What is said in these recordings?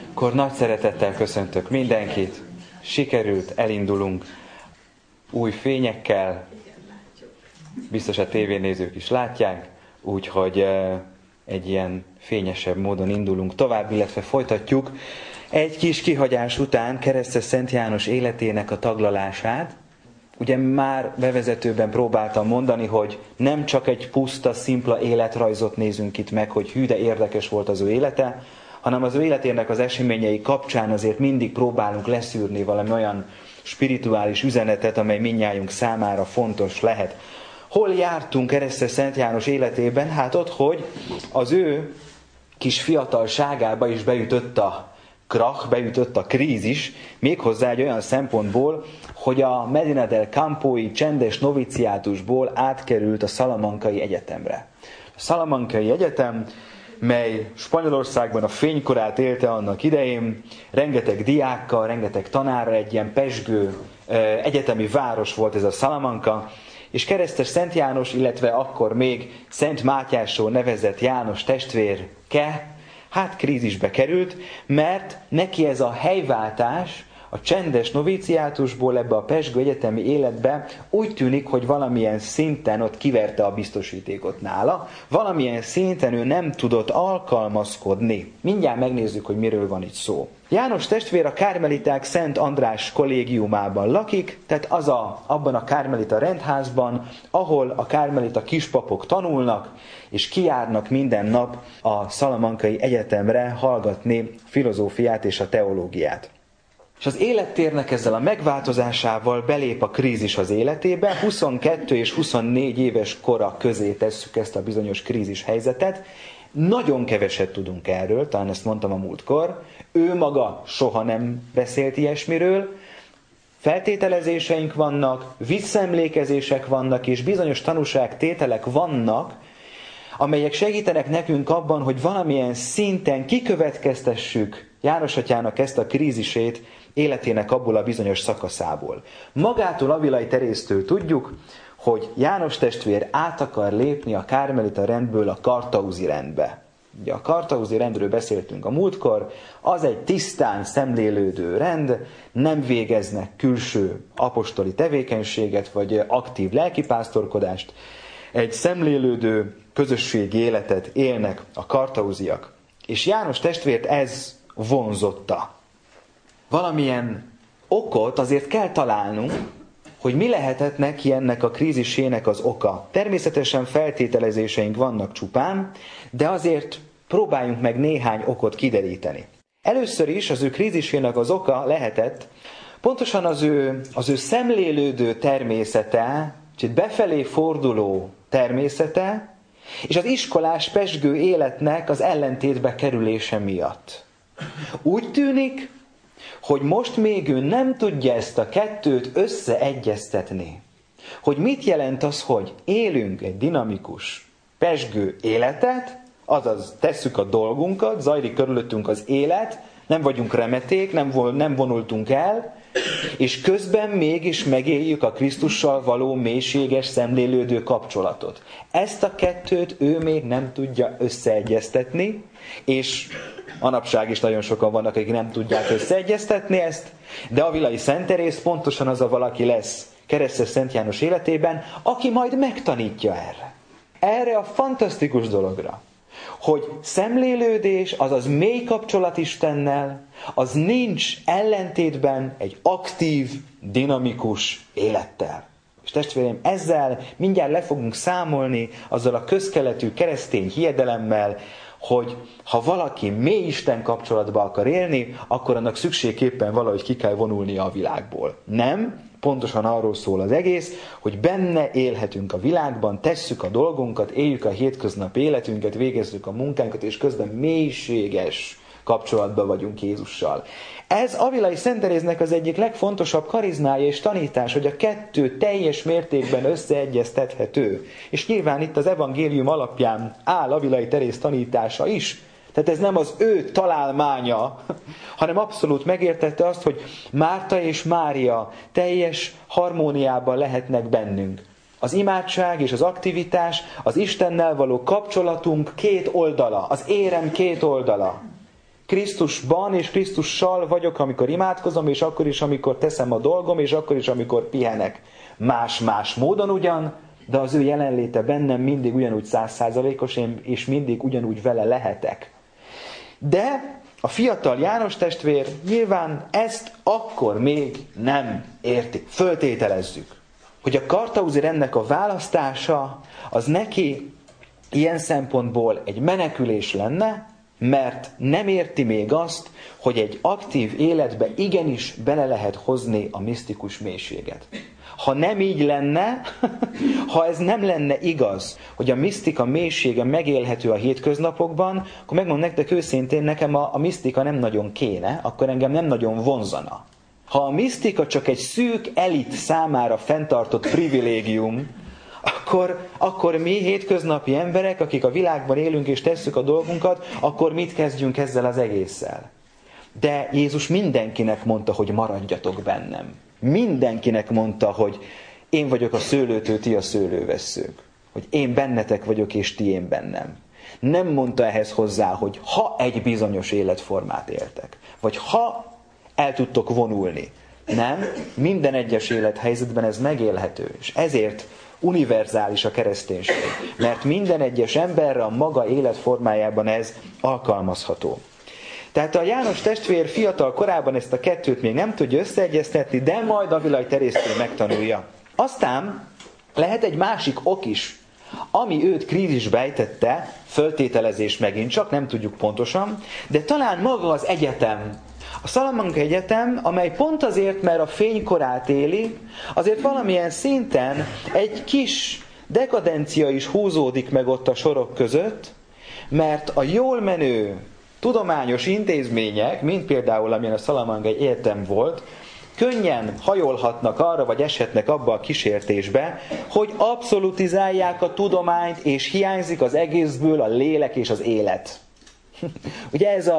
Akkor nagy szeretettel köszöntök mindenkit. Sikerült, elindulunk új fényekkel. Biztos a tévénézők is látják, úgyhogy egy ilyen fényesebb módon indulunk tovább, illetve folytatjuk egy kis kihagyás után Keresztes Szent János életének a taglalását. Ugye már bevezetőben próbáltam mondani, hogy nem csak egy puszta, szimpla életrajzot nézünk itt meg, hogy hű, de érdekes volt az ő élete, hanem az ő életének az eseményei kapcsán azért mindig próbálunk leszűrni valami olyan spirituális üzenetet, amely mindnyájunk számára fontos lehet. Hol jártunk Keresztes Szent János életében? Hát ott, hogy az ő kis fiatalságába is beütött a krach, beütött a krízis, méghozzá egy olyan szempontból, hogy a Medina del Campói csendes noviciátusból átkerült a Salamankai Egyetemre. A Salamankai Egyetem, mely Spanyolországban a fénykorát élte annak idején, rengeteg diákkal, rengeteg tanárral, egy ilyen pezsgő egyetemi város volt ez a Salamanca, és Keresztes Szent János, illetve akkor még Szent Mátyásról nevezett János testvérke, hát krízisbe került, mert neki ez a helyváltás a csendes noviciátusból ebbe a pezsgő egyetemi életbe úgy tűnik, hogy valamilyen szinten ott kiverte a biztosítékot nála, valamilyen szinten ő nem tudott alkalmazkodni. Mindjárt megnézzük, hogy miről van itt szó. János testvér a Kármeliták Szent András kollégiumában lakik, tehát abban a kármelita rendházban, ahol a kármelita kispapok tanulnak, és kijárnak minden nap a Salamankai Egyetemre hallgatni filozófiát és a teológiát. És az élettérnek ezzel a megváltozásával belép a krízis az életébe, 22 és 24 éves kora közé tesszük ezt a bizonyos krízis helyzetet. Nagyon keveset tudunk erről, talán ezt mondtam a múltkor. Ő maga soha nem beszélt ilyesmiről. Feltételezéseink vannak, visszaemlékezések vannak, és bizonyos tanúságtételek vannak, amelyek segítenek nekünk abban, hogy valamilyen szinten kikövetkeztessük János atyának ezt a krízisét életének abból a bizonyos szakaszából. Magától Avilai Teréztől tudjuk, hogy János testvér át akar lépni a kármelita rendből a kartauzi rendbe. Ugye a kartauzi rendről beszéltünk a múltkor, az egy tisztán szemlélődő rend, nem végeznek külső apostoli tevékenységet, vagy aktív lelkipásztorkodást, egy szemlélődő közösségi életet élnek a kartauziak. És János testvért ez vonzotta. Valamilyen okot azért kell találnunk, hogy mi lehetett neki ennek a krízisének az oka. Természetesen feltételezéseink vannak csupán, de azért próbáljunk meg néhány okot kideríteni. Először is az ő krízisének az oka lehetett pontosan az ő szemlélődő természete, és befelé forduló természete, és az iskolás pezsgő életnek az ellentétbe kerülése miatt. Úgy tűnik, hogy most még ő nem tudja ezt a kettőt összeegyeztetni. Hogy mit jelent az, hogy élünk egy dinamikus, pezsgő életet, azaz tesszük a dolgunkat, zajlik körülöttünk az élet, nem vagyunk remeték, nem vonultunk el, és közben mégis megéljük a Krisztussal való mélységes szemlélődő kapcsolatot. Ezt a kettőt ő még nem tudja összeegyeztetni, és manapság is nagyon sokan vannak, akik nem tudják összeegyeztetni ezt, de Avilai Szent Teréz pontosan az a valaki lesz Keresztes Szent János életében, aki majd megtanítja erre. Erre a fantasztikus dologra, hogy szemlélődés, azaz mély kapcsolat Istennel, az nincs ellentétben egy aktív, dinamikus élettel. És testvéreim, ezzel mindjárt le fogunk számolni azzal a közkeletű keresztény hiedelemmel, hogy ha valaki mély Isten kapcsolatba akar élni, akkor annak szükségképpen valahogy ki kell vonulnia a világból. Nem, pontosan arról szól az egész, hogy benne élhetünk a világban, tesszük a dolgunkat, éljük a hétköznapi életünket, végezzük a munkánkat, és közben mélységes kapcsolatban vagyunk Jézussal. Ez Avilai Szent Teréznek az egyik legfontosabb karizmája és tanítás, hogy a kettő teljes mértékben összeegyeztethető. És nyilván itt az evangélium alapján áll Avilai Teréz tanítása is. Tehát ez nem az ő találmánya, hanem abszolút megértette azt, hogy Márta és Mária teljes harmóniában lehetnek bennünk. Az imádság és az aktivitás, az Istennel való kapcsolatunk két oldala, az érem két oldala. Krisztusban és Krisztussal vagyok, amikor imádkozom, és akkor is, amikor teszem a dolgom, és akkor is, amikor pihenek. Más-más módon ugyan, de az ő jelenléte bennem mindig ugyanúgy 100%-os, és mindig ugyanúgy vele lehetek. De a fiatal János testvér nyilván ezt akkor még nem érti. Föltételezzük, hogy a kartauzi rendnek a választása az neki ilyen szempontból egy menekülés lenne, mert nem érti még azt, hogy egy aktív életbe igenis bele lehet hozni a misztikus mélységet. Ha nem így lenne, ha ez nem lenne igaz, hogy a misztika mélysége megélhető a hétköznapokban, akkor megmondom nektek őszintén, nekem a misztika nem nagyon kéne, akkor engem nem nagyon vonzana. Ha a misztika csak egy szűk elit számára fenntartott privilégium, akkor mi hétköznapi emberek, akik a világban élünk és tesszük a dolgunkat, akkor mit kezdjünk ezzel az egésszel? De Jézus mindenkinek mondta, hogy maradjatok bennem. Mindenkinek mondta, hogy én vagyok a szőlőtő, ti a szőlővesszők. Hogy én bennetek vagyok, és ti én bennem. Nem mondta ehhez hozzá, hogy ha egy bizonyos életformát éltek, vagy ha el tudtok vonulni. Nem, minden egyes élethelyzetben ez megélhető, és ezért univerzális a kereszténység, mert minden egyes emberre a maga életformájában ez alkalmazható. Tehát a János testvér fiatal korában ezt a kettőt még nem tudja összeegyeztetni, de majd Avilai Teréztől megtanulja. Aztán lehet egy másik ok is, ami őt krízisbe ejtette, föltételezés megint csak, nem tudjuk pontosan, de talán maga az egyetem. A Salamanca Egyetem, amely pont azért, mert a fénykorát éli, azért valamilyen szinten egy kis dekadencia is húzódik meg ott a sorok között, mert a jól menő tudományos intézmények, mint például amilyen a Salamanca Egyetem volt, könnyen hajolhatnak arra, vagy eshetnek abba a kísértésbe, hogy abszolutizálják a tudományt, és hiányzik az egészből a lélek és az élet. Ugye ez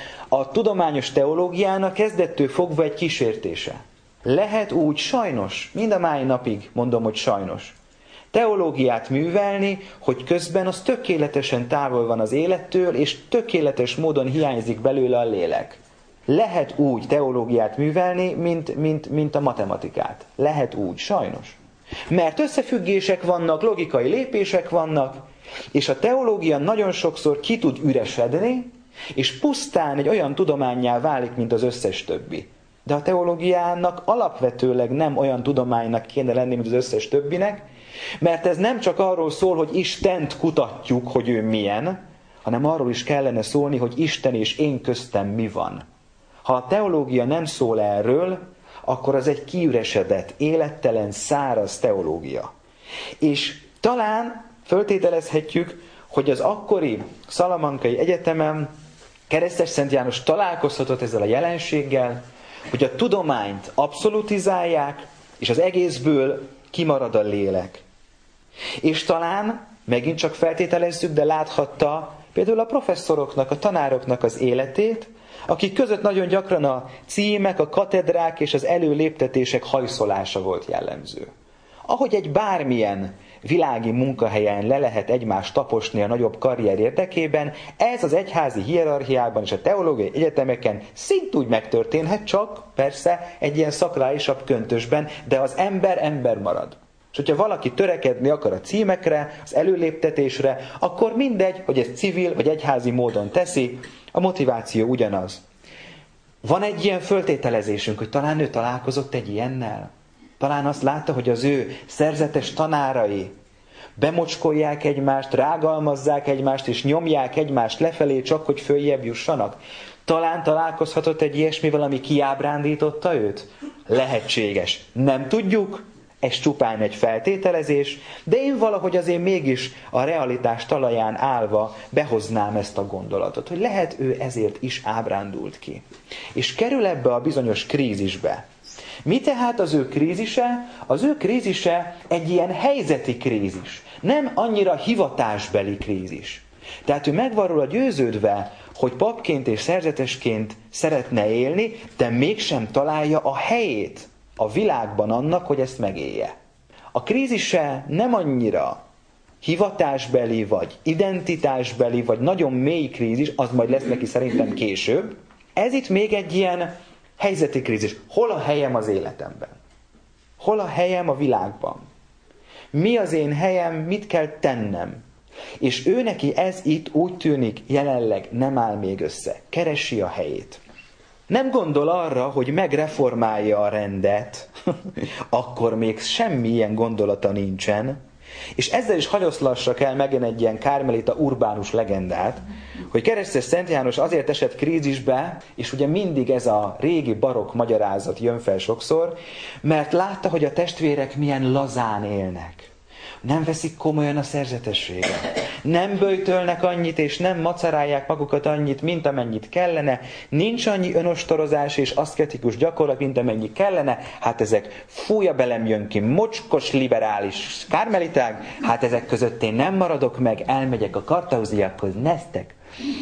a tudományos teológiának kezdettől fogva egy kísértése. Lehet úgy sajnos, mind a mai napig mondom, hogy sajnos, teológiát művelni, hogy közben az tökéletesen távol van az élettől, és tökéletes módon hiányzik belőle a lélek. Lehet úgy teológiát művelni, mint a matematikát. Lehet úgy, sajnos. Mert összefüggések vannak, logikai lépések vannak, és a teológia nagyon sokszor ki tud üresedni, és pusztán egy olyan tudománnyá válik, mint az összes többi. De a teológiának alapvetőleg nem olyan tudománynak kéne lenni, mint az összes többinek, mert ez nem csak arról szól, hogy Istent kutatjuk, hogy ő milyen, hanem arról is kellene szólni, hogy Isten és én köztem mi van. Ha a teológia nem szól erről, akkor az egy kiüresedett, élettelen, száraz teológia. És talán föltételezhetjük, hogy az akkori Salamancai Egyetemen Keresztes Szent János találkozhatott ezzel a jelenséggel, hogy a tudományt abszolutizálják, és az egészből kimarad a lélek. És talán, megint csak feltételezzük, de láthatta például a professzoroknak, a tanároknak az életét, akik között nagyon gyakran a címek, a katedrák és az előléptetések hajszolása volt jellemző. Ahogy egy bármilyen világi munkahelyen le lehet egymást taposni a nagyobb karrier érdekében, ez az egyházi hierarchiában és a teológiai egyetemeken szintúgy megtörténhet, csak persze egy ilyen szakrálisabb köntösben, de az ember marad. És hogyha valaki törekedni akar a címekre, az előléptetésre, akkor mindegy, hogy ezt civil vagy egyházi módon teszi, a motiváció ugyanaz. Van egy ilyen föltételezésünk, hogy talán ő találkozott egy ilyennel. Talán azt látta, hogy az ő szerzetes tanárai bemocskolják egymást, rágalmazzák egymást, és nyomják egymást lefelé, csak hogy följebb jussanak. Talán találkozhatott egy ilyesmivel, ami kiábrándította őt? Lehetséges. Nem tudjuk, ez csupán egy feltételezés, de én valahogy azért mégis a realitás talaján állva behoznám ezt a gondolatot, hogy lehet ő ezért is ábrándult ki. És kerül ebbe a bizonyos krízisbe. Mi tehát az ő krízise? Az ő krízise egy ilyen helyzeti krízis, nem annyira hivatásbeli krízis. Tehát ő meg van róla győződve, hogy papként és szerzetesként szeretne élni, de mégsem találja a helyét a világban annak, hogy ezt megélje. A krízise nem annyira hivatásbeli, vagy identitásbeli, vagy nagyon mély krízis, az majd lesz neki szerintem később. Ez itt még egy ilyen helyzeti krízis. Hol a helyem az életemben? Hol a helyem a világban? Mi az én helyem, mit kell tennem? És ő neki ez itt úgy tűnik jelenleg nem áll még össze. Keresi a helyét. Nem gondol arra, hogy megreformálja a rendet, akkor még semmilyen gondolata nincsen, és ezzel is hagyoszlassak el megint egy ilyen kármelita urbánus legendát, hogy keresztes Szent János azért esett krízisbe, és ugye mindig ez a régi barokk magyarázat jön fel sokszor, mert látta, hogy a testvérek milyen lazán élnek. Nem veszik komolyan a szerzetességet. Nem böjtölnek annyit, és nem macerálják magukat annyit, mint amennyit kellene. Nincs annyi önostorozás és aszketikus gyakorlat, mint amennyi kellene. Hát ezek fúja belem jön ki, mocskos liberális kármeliták. Hát ezek között én nem maradok meg, elmegyek a kartauziakhoz, neztek.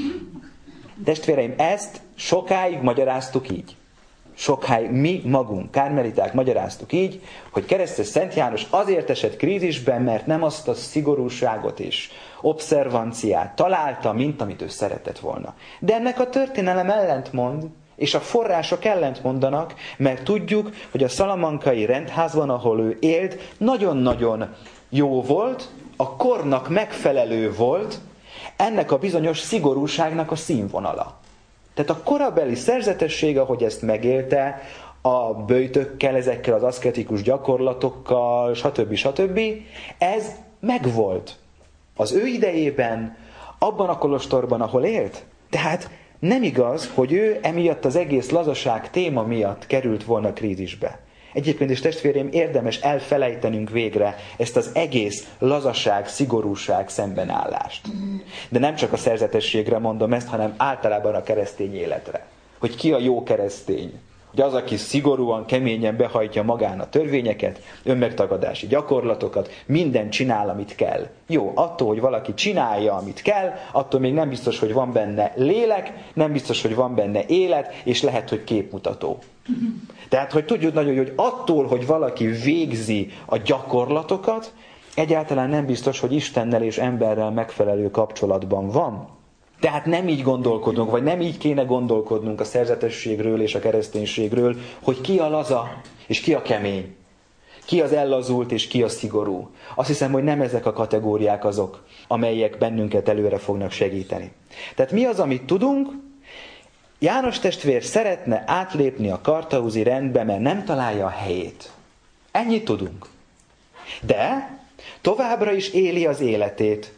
Testvéreim, ezt sokáig magyaráztuk így. Sokáig mi magunk, kármeliták magyaráztuk így, hogy keresztes Szent János azért esett krízisben, mert nem azt a szigorúságot és obszervanciát találta, mint amit ő szeretett volna. De ennek a történelem ellentmond, és a források ellentmondanak, mert tudjuk, hogy a szalamankai rendházban, ahol ő élt, nagyon-nagyon jó volt, a kornak megfelelő volt, ennek a bizonyos szigorúságnak a színvonala. Tehát a korabeli szerzetesség, ahogy ezt megélte, a böjtökkel, ezekkel az aszketikus gyakorlatokkal, stb. Ez megvolt az ő idejében, abban a kolostorban, ahol élt. Tehát nem igaz, hogy ő emiatt az egész lazaság téma miatt került volna krízisbe. Egyébként is, testvéreim, érdemes elfelejtenünk végre ezt az egész lazaság, szigorúság szembenállást. De nem csak a szerzetességre mondom ezt, hanem általában a keresztény életre. Hogy ki a jó keresztény? Hogy az, aki szigorúan, keményen behajtja magán a törvényeket, önmegtagadási gyakorlatokat, mindent csinál, amit kell. Jó, attól, hogy valaki csinálja, amit kell, attól még nem biztos, hogy van benne lélek, nem biztos, hogy van benne élet, és lehet, hogy képmutató. Tehát, hogy tudjuk nagyon, hogy attól, hogy valaki végzi a gyakorlatokat, egyáltalán nem biztos, hogy Istennel és emberrel megfelelő kapcsolatban van. Tehát nem így gondolkodunk, vagy nem így kéne gondolkodnunk a szerzetességről és a kereszténységről, hogy ki a laza és ki a kemény. Ki az ellazult és ki a szigorú. Azt hiszem, hogy nem ezek a kategóriák azok, amelyek bennünket előre fognak segíteni. Tehát mi az, amit tudunk? János testvér szeretne átlépni a kartauzi rendbe, mert nem találja a helyét. Ennyit tudunk. De továbbra is éli az életét.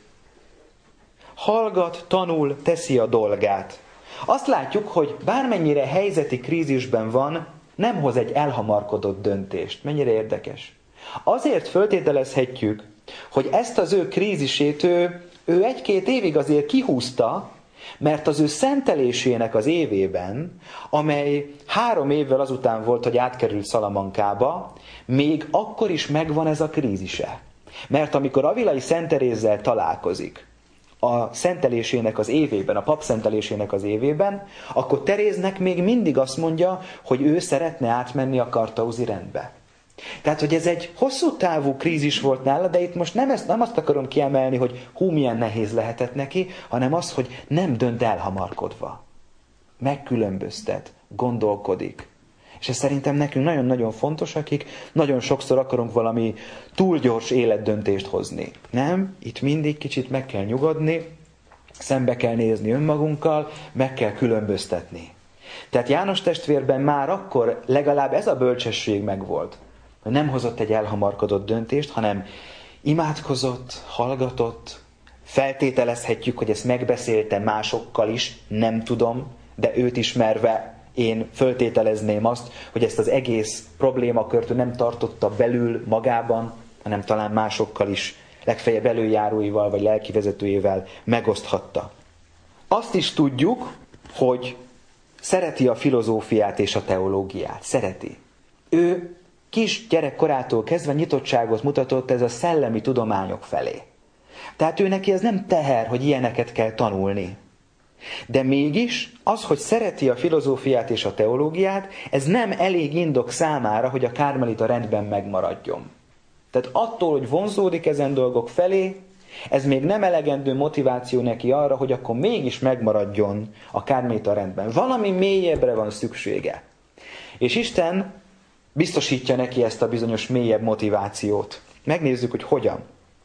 Hallgat, tanul, teszi a dolgát. Azt látjuk, hogy bármennyire helyzeti krízisben van, nem hoz egy elhamarkodott döntést. Mennyire érdekes. Azért föltételezhetjük, hogy ezt az ő krízisét ő 1-2 évig azért kihúzta, mert az ő szentelésének az évében, amely 3 évvel azután volt, hogy átkerült Szalamankába, még akkor is megvan ez a krízise. Mert amikor Avilai Szent Terézzel találkozik, a szentelésének az évében, a pap szentelésének az évében, akkor Teréznek még mindig azt mondja, hogy ő szeretne átmenni a kartauzi rendbe. Tehát, hogy ez egy hosszú távú krízis volt nála, de itt most nem azt akarom kiemelni, hogy milyen nehéz lehetett neki, hanem az, hogy nem dönt elhamarkodva. Megkülönböztet, gondolkodik. És ez szerintem nekünk nagyon-nagyon fontos, akik nagyon sokszor akarunk valami túl gyors életdöntést hozni. Nem? Itt mindig kicsit meg kell nyugodni, szembe kell nézni önmagunkkal, meg kell különböztetni. Tehát János testvérben már akkor legalább ez a bölcsesség megvolt, hogy nem hozott egy elhamarkodott döntést, hanem imádkozott, hallgatott, feltételezhetjük, hogy ezt megbeszélte másokkal is, nem tudom, de őt ismerve én föltételezném azt, hogy ezt az egész problémakört ő nem tartotta belül magában, hanem talán másokkal is, legfeljebb előjáróival vagy lelkivezetőjével megoszthatta. Azt is tudjuk, hogy szereti a filozófiát és a teológiát. Szereti. Ő kis gyerekkorától kezdve nyitottságot mutatott ez a szellemi tudományok felé. Tehát ő neki ez nem teher, hogy ilyeneket kell tanulni. De mégis az, hogy szereti a filozófiát és a teológiát, ez nem elég indok számára, hogy a kármelita rendben megmaradjon. Tehát attól, hogy vonzódik ezen dolgok felé, Ez még nem elegendő motiváció neki arra, hogy akkor mégis megmaradjon a kármelita rendben. Valami mélyebbre van szüksége. És Isten biztosítja neki ezt a bizonyos mélyebb motivációt. Megnézzük, hogy hogyan.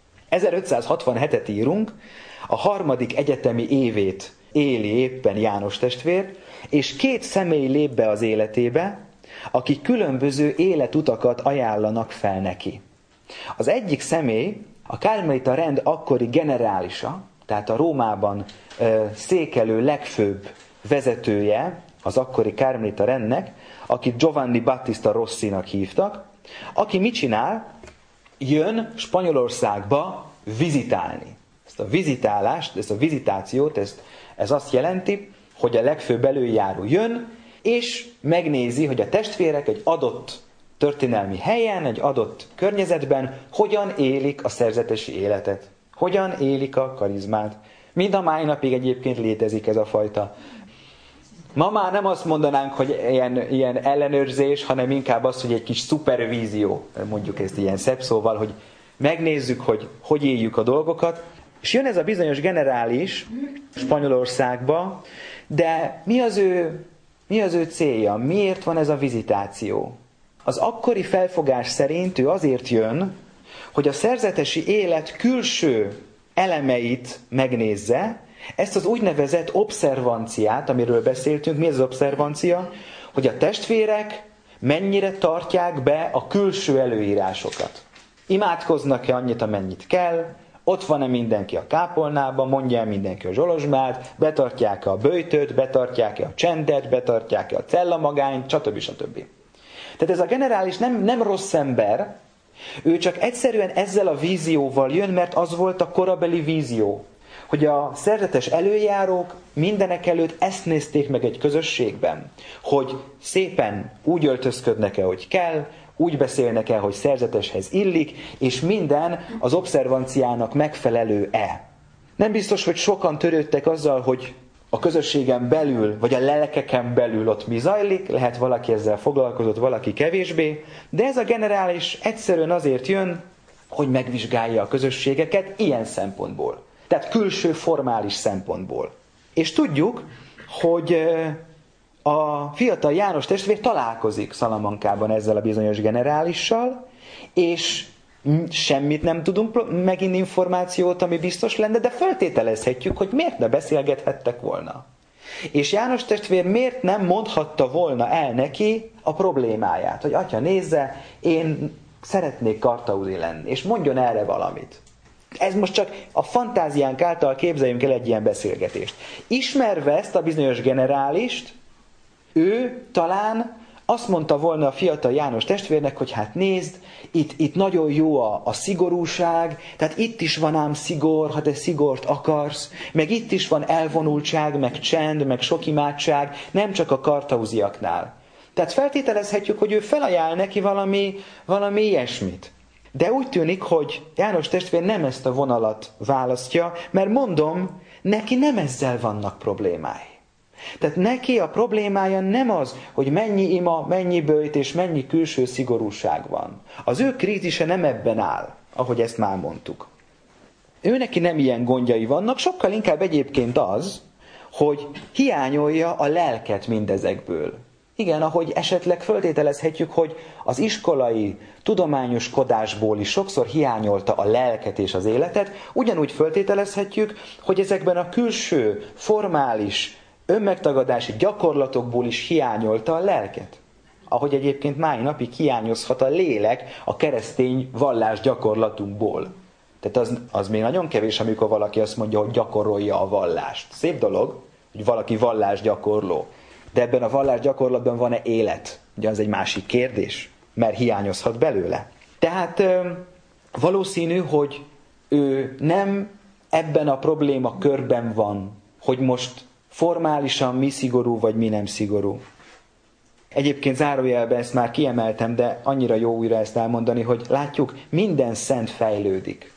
1567-et írunk, a 3. egyetemi évét éli éppen János testvér, és 2 személy lép be az életébe, akik különböző életutakat ajánlanak fel neki. Az egyik személy a kármelita rend akkori generálisa, tehát a Rómában székelő legfőbb vezetője az akkori kármelita rendnek, akit Giovanni Battista Rossinak hívtak, aki mit csinál? Jön Spanyolországba vizitálni. Ezt a vizitálást, ezt a vizitációt, ez azt jelenti, hogy a legfőbb előjáró jön, és megnézi, hogy a testvérek egy adott történelmi helyen, egy adott környezetben hogyan élik a szerzetesi életet, hogyan élik a karizmát. Mind a mai napig egyébként létezik ez a fajta. Ma már nem azt mondanánk, hogy ilyen ellenőrzés, hanem inkább az, hogy egy kis szupervízió, mondjuk ezt ilyen szebb szóval, hogy megnézzük, hogy éljük a dolgokat. És jön ez a bizonyos generális Spanyolországba, de mi az ő célja? Miért van ez a vizitáció? Az akkori felfogás szerint ő azért jön, hogy a szerzetesi élet külső elemeit megnézze, ezt az úgynevezett obszervanciát, amiről beszéltünk. Mi ez az obszervancia? Hogy a testvérek mennyire tartják be a külső előírásokat. Imádkoznak-e annyit, amennyit kell? Ott van-e mindenki a kápolnában? Mondja el mindenki a zsolozsmát? Betartják-e a böjtöt? Betartják-e a csendet? Betartják-e a cellamagányt? Stb. Stb. Tehát ez a generális nem rossz ember, ő csak egyszerűen ezzel a vízióval jön, mert az volt a korabeli vízió, hogy a szerzetes előjárók mindenek előtt ezt nézték meg egy közösségben, hogy szépen úgy öltözködnek-e, hogy kell, úgy beszélnek-e, hogy szerzeteshez illik, és minden az obszervanciának megfelelő-e. Nem biztos, hogy sokan törődtek azzal, hogy a közösségen belül, vagy a lelkeken belül ott mi zajlik, lehet valaki ezzel foglalkozott, valaki kevésbé, de ez a generális egyszerűen azért jön, hogy megvizsgálja a közösségeket ilyen szempontból. Tehát külső formális szempontból. És tudjuk, hogy a fiatal János testvér találkozik Salamancában ezzel a bizonyos generálissal, és semmit nem tudunk megint információt, ami biztos lenne, de feltételezhetjük, hogy miért ne beszélgethettek volna. És János testvér miért nem mondhatta volna el neki a problémáját, hogy atya nézze, én szeretnék kartauzi lenni, és mondjon erre valamit. Ez most csak a fantáziánk által képzeljünk el egy ilyen beszélgetést. Ismerve ezt a bizonyos generálist, ő talán azt mondta volna a fiatal János testvérnek, hogy hát nézd, itt nagyon jó a szigorúság, tehát itt is van ám szigor, ha te szigort akarsz, meg itt is van elvonultság, meg csend, meg sok imádság, nem csak a kartauziaknál. Tehát feltételezhetjük, hogy ő felajánl neki valami ilyesmit. De úgy tűnik, hogy János testvér nem ezt a vonalat választja, mert mondom, neki nem ezzel vannak problémái. Tehát neki a problémája nem az, hogy mennyi ima, mennyi böjt és mennyi külső szigorúság van. Az ő krízise nem ebben áll, ahogy ezt már mondtuk. Ő neki nem ilyen gondjai vannak, sokkal inkább egyébként az, hogy hiányolja a lelket mindezekből. Igen, ahogy esetleg föltételezhetjük, hogy az iskolai tudományoskodásból is sokszor hiányolta a lelket és az életet, ugyanúgy föltételezhetjük, hogy ezekben a külső, formális, önmegtagadási gyakorlatokból is hiányolta a lelket. Ahogy egyébként mai napig hiányozhat a lélek a keresztény vallás gyakorlatunkból. Tehát az még nagyon kevés, amikor valaki azt mondja, hogy gyakorolja a vallást. Szép dolog, hogy valaki vallásgyakorló. De ebben a vallásgyakorlatban van-e élet? Ugye az egy másik kérdés, mert hiányozhat belőle. Tehát valószínű, hogy ő nem ebben a probléma körben van, hogy most formálisan mi szigorú, vagy mi nem szigorú. Egyébként zárójelben ezt már kiemeltem, de annyira jó újra ezt elmondani, hogy látjuk, minden szent fejlődik.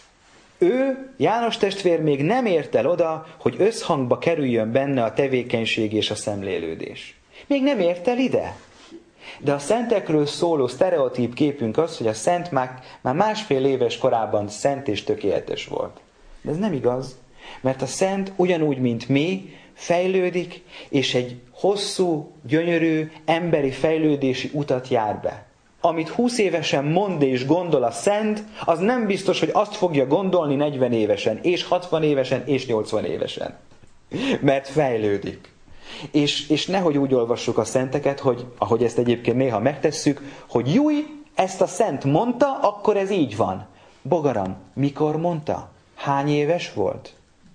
Ő, János testvér még nem ért el oda, hogy összhangba kerüljön benne a tevékenység és a szemlélődés. Még nem ért el ide. De a szentekről szóló sztereotíp képünk az, hogy a szent már 1,5 éves korában szent és tökéletes volt. De ez nem igaz, mert a szent ugyanúgy, mint mi, fejlődik, és egy hosszú, gyönyörű, emberi fejlődési utat jár be. Amit 20 évesen mond és gondol a szent, az nem biztos, hogy azt fogja gondolni 40 évesen, és 60 évesen, és 80 évesen. Mert fejlődik. És nehogy úgy olvassuk a szenteket, hogy, ahogy ezt egyébként néha megtesszük, hogy júj, ezt a szent mondta, akkor ez így van. Bogaram, mikor mondta? Hány éves volt?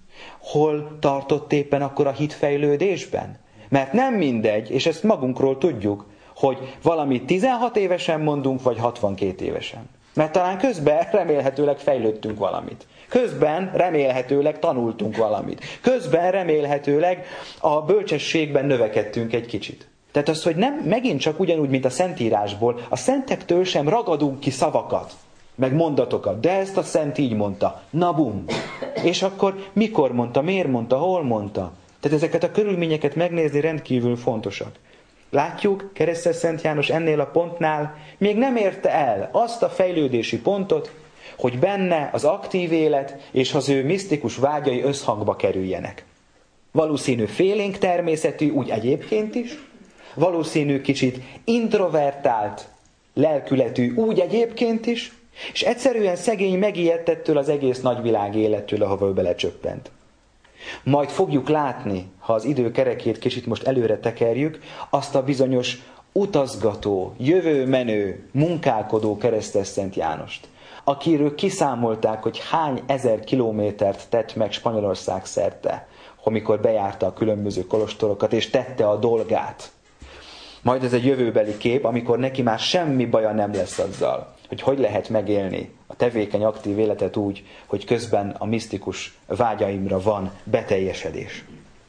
Hol tartott éppen akkor a hitfejlődésben? Mert nem mindegy, és ezt magunkról tudjuk, hogy valamit 16 évesen mondunk, vagy 62 évesen. Mert talán közben remélhetőleg fejlődtünk valamit. Közben remélhetőleg tanultunk valamit. Közben remélhetőleg a bölcsességben növekedtünk egy kicsit. Tehát az, hogy nem megint csak ugyanúgy, mint a Szentírásból, a szentektől sem ragadunk ki szavakat, meg mondatokat. De ezt a szent így mondta. Na bum! És akkor mikor mondta, miért mondta, hol mondta? Tehát ezeket a körülményeket megnézni rendkívül fontosak. Látjuk, keresztes Szent János ennél a pontnál még nem érte el azt a fejlődési pontot, hogy benne az aktív élet és az ő misztikus vágyai összhangba kerüljenek. Valószínű félénk természetű, úgy egyébként is, valószínű kicsit introvertált lelkületű, úgy egyébként is, és egyszerűen szegény megijedt ettől az egész nagyvilág élettől, ahova ő belecsöppent. Majd fogjuk látni, ha az idő kerekét kicsit most előre tekerjük, azt a bizonyos utazgató, jövőmenő, munkálkodó keresztes Szent Jánost, akiről kiszámolták, hogy hány ezer kilométert tett meg Spanyolország szerte, amikor bejárta a különböző kolostorokat, és tette a dolgát. Majd ez egy jövőbeli kép, amikor neki már semmi baja nem lesz azzal, hogy lehet megélni a tevékeny, aktív életet úgy, hogy közben a misztikus vágyaimra van beteljesedés.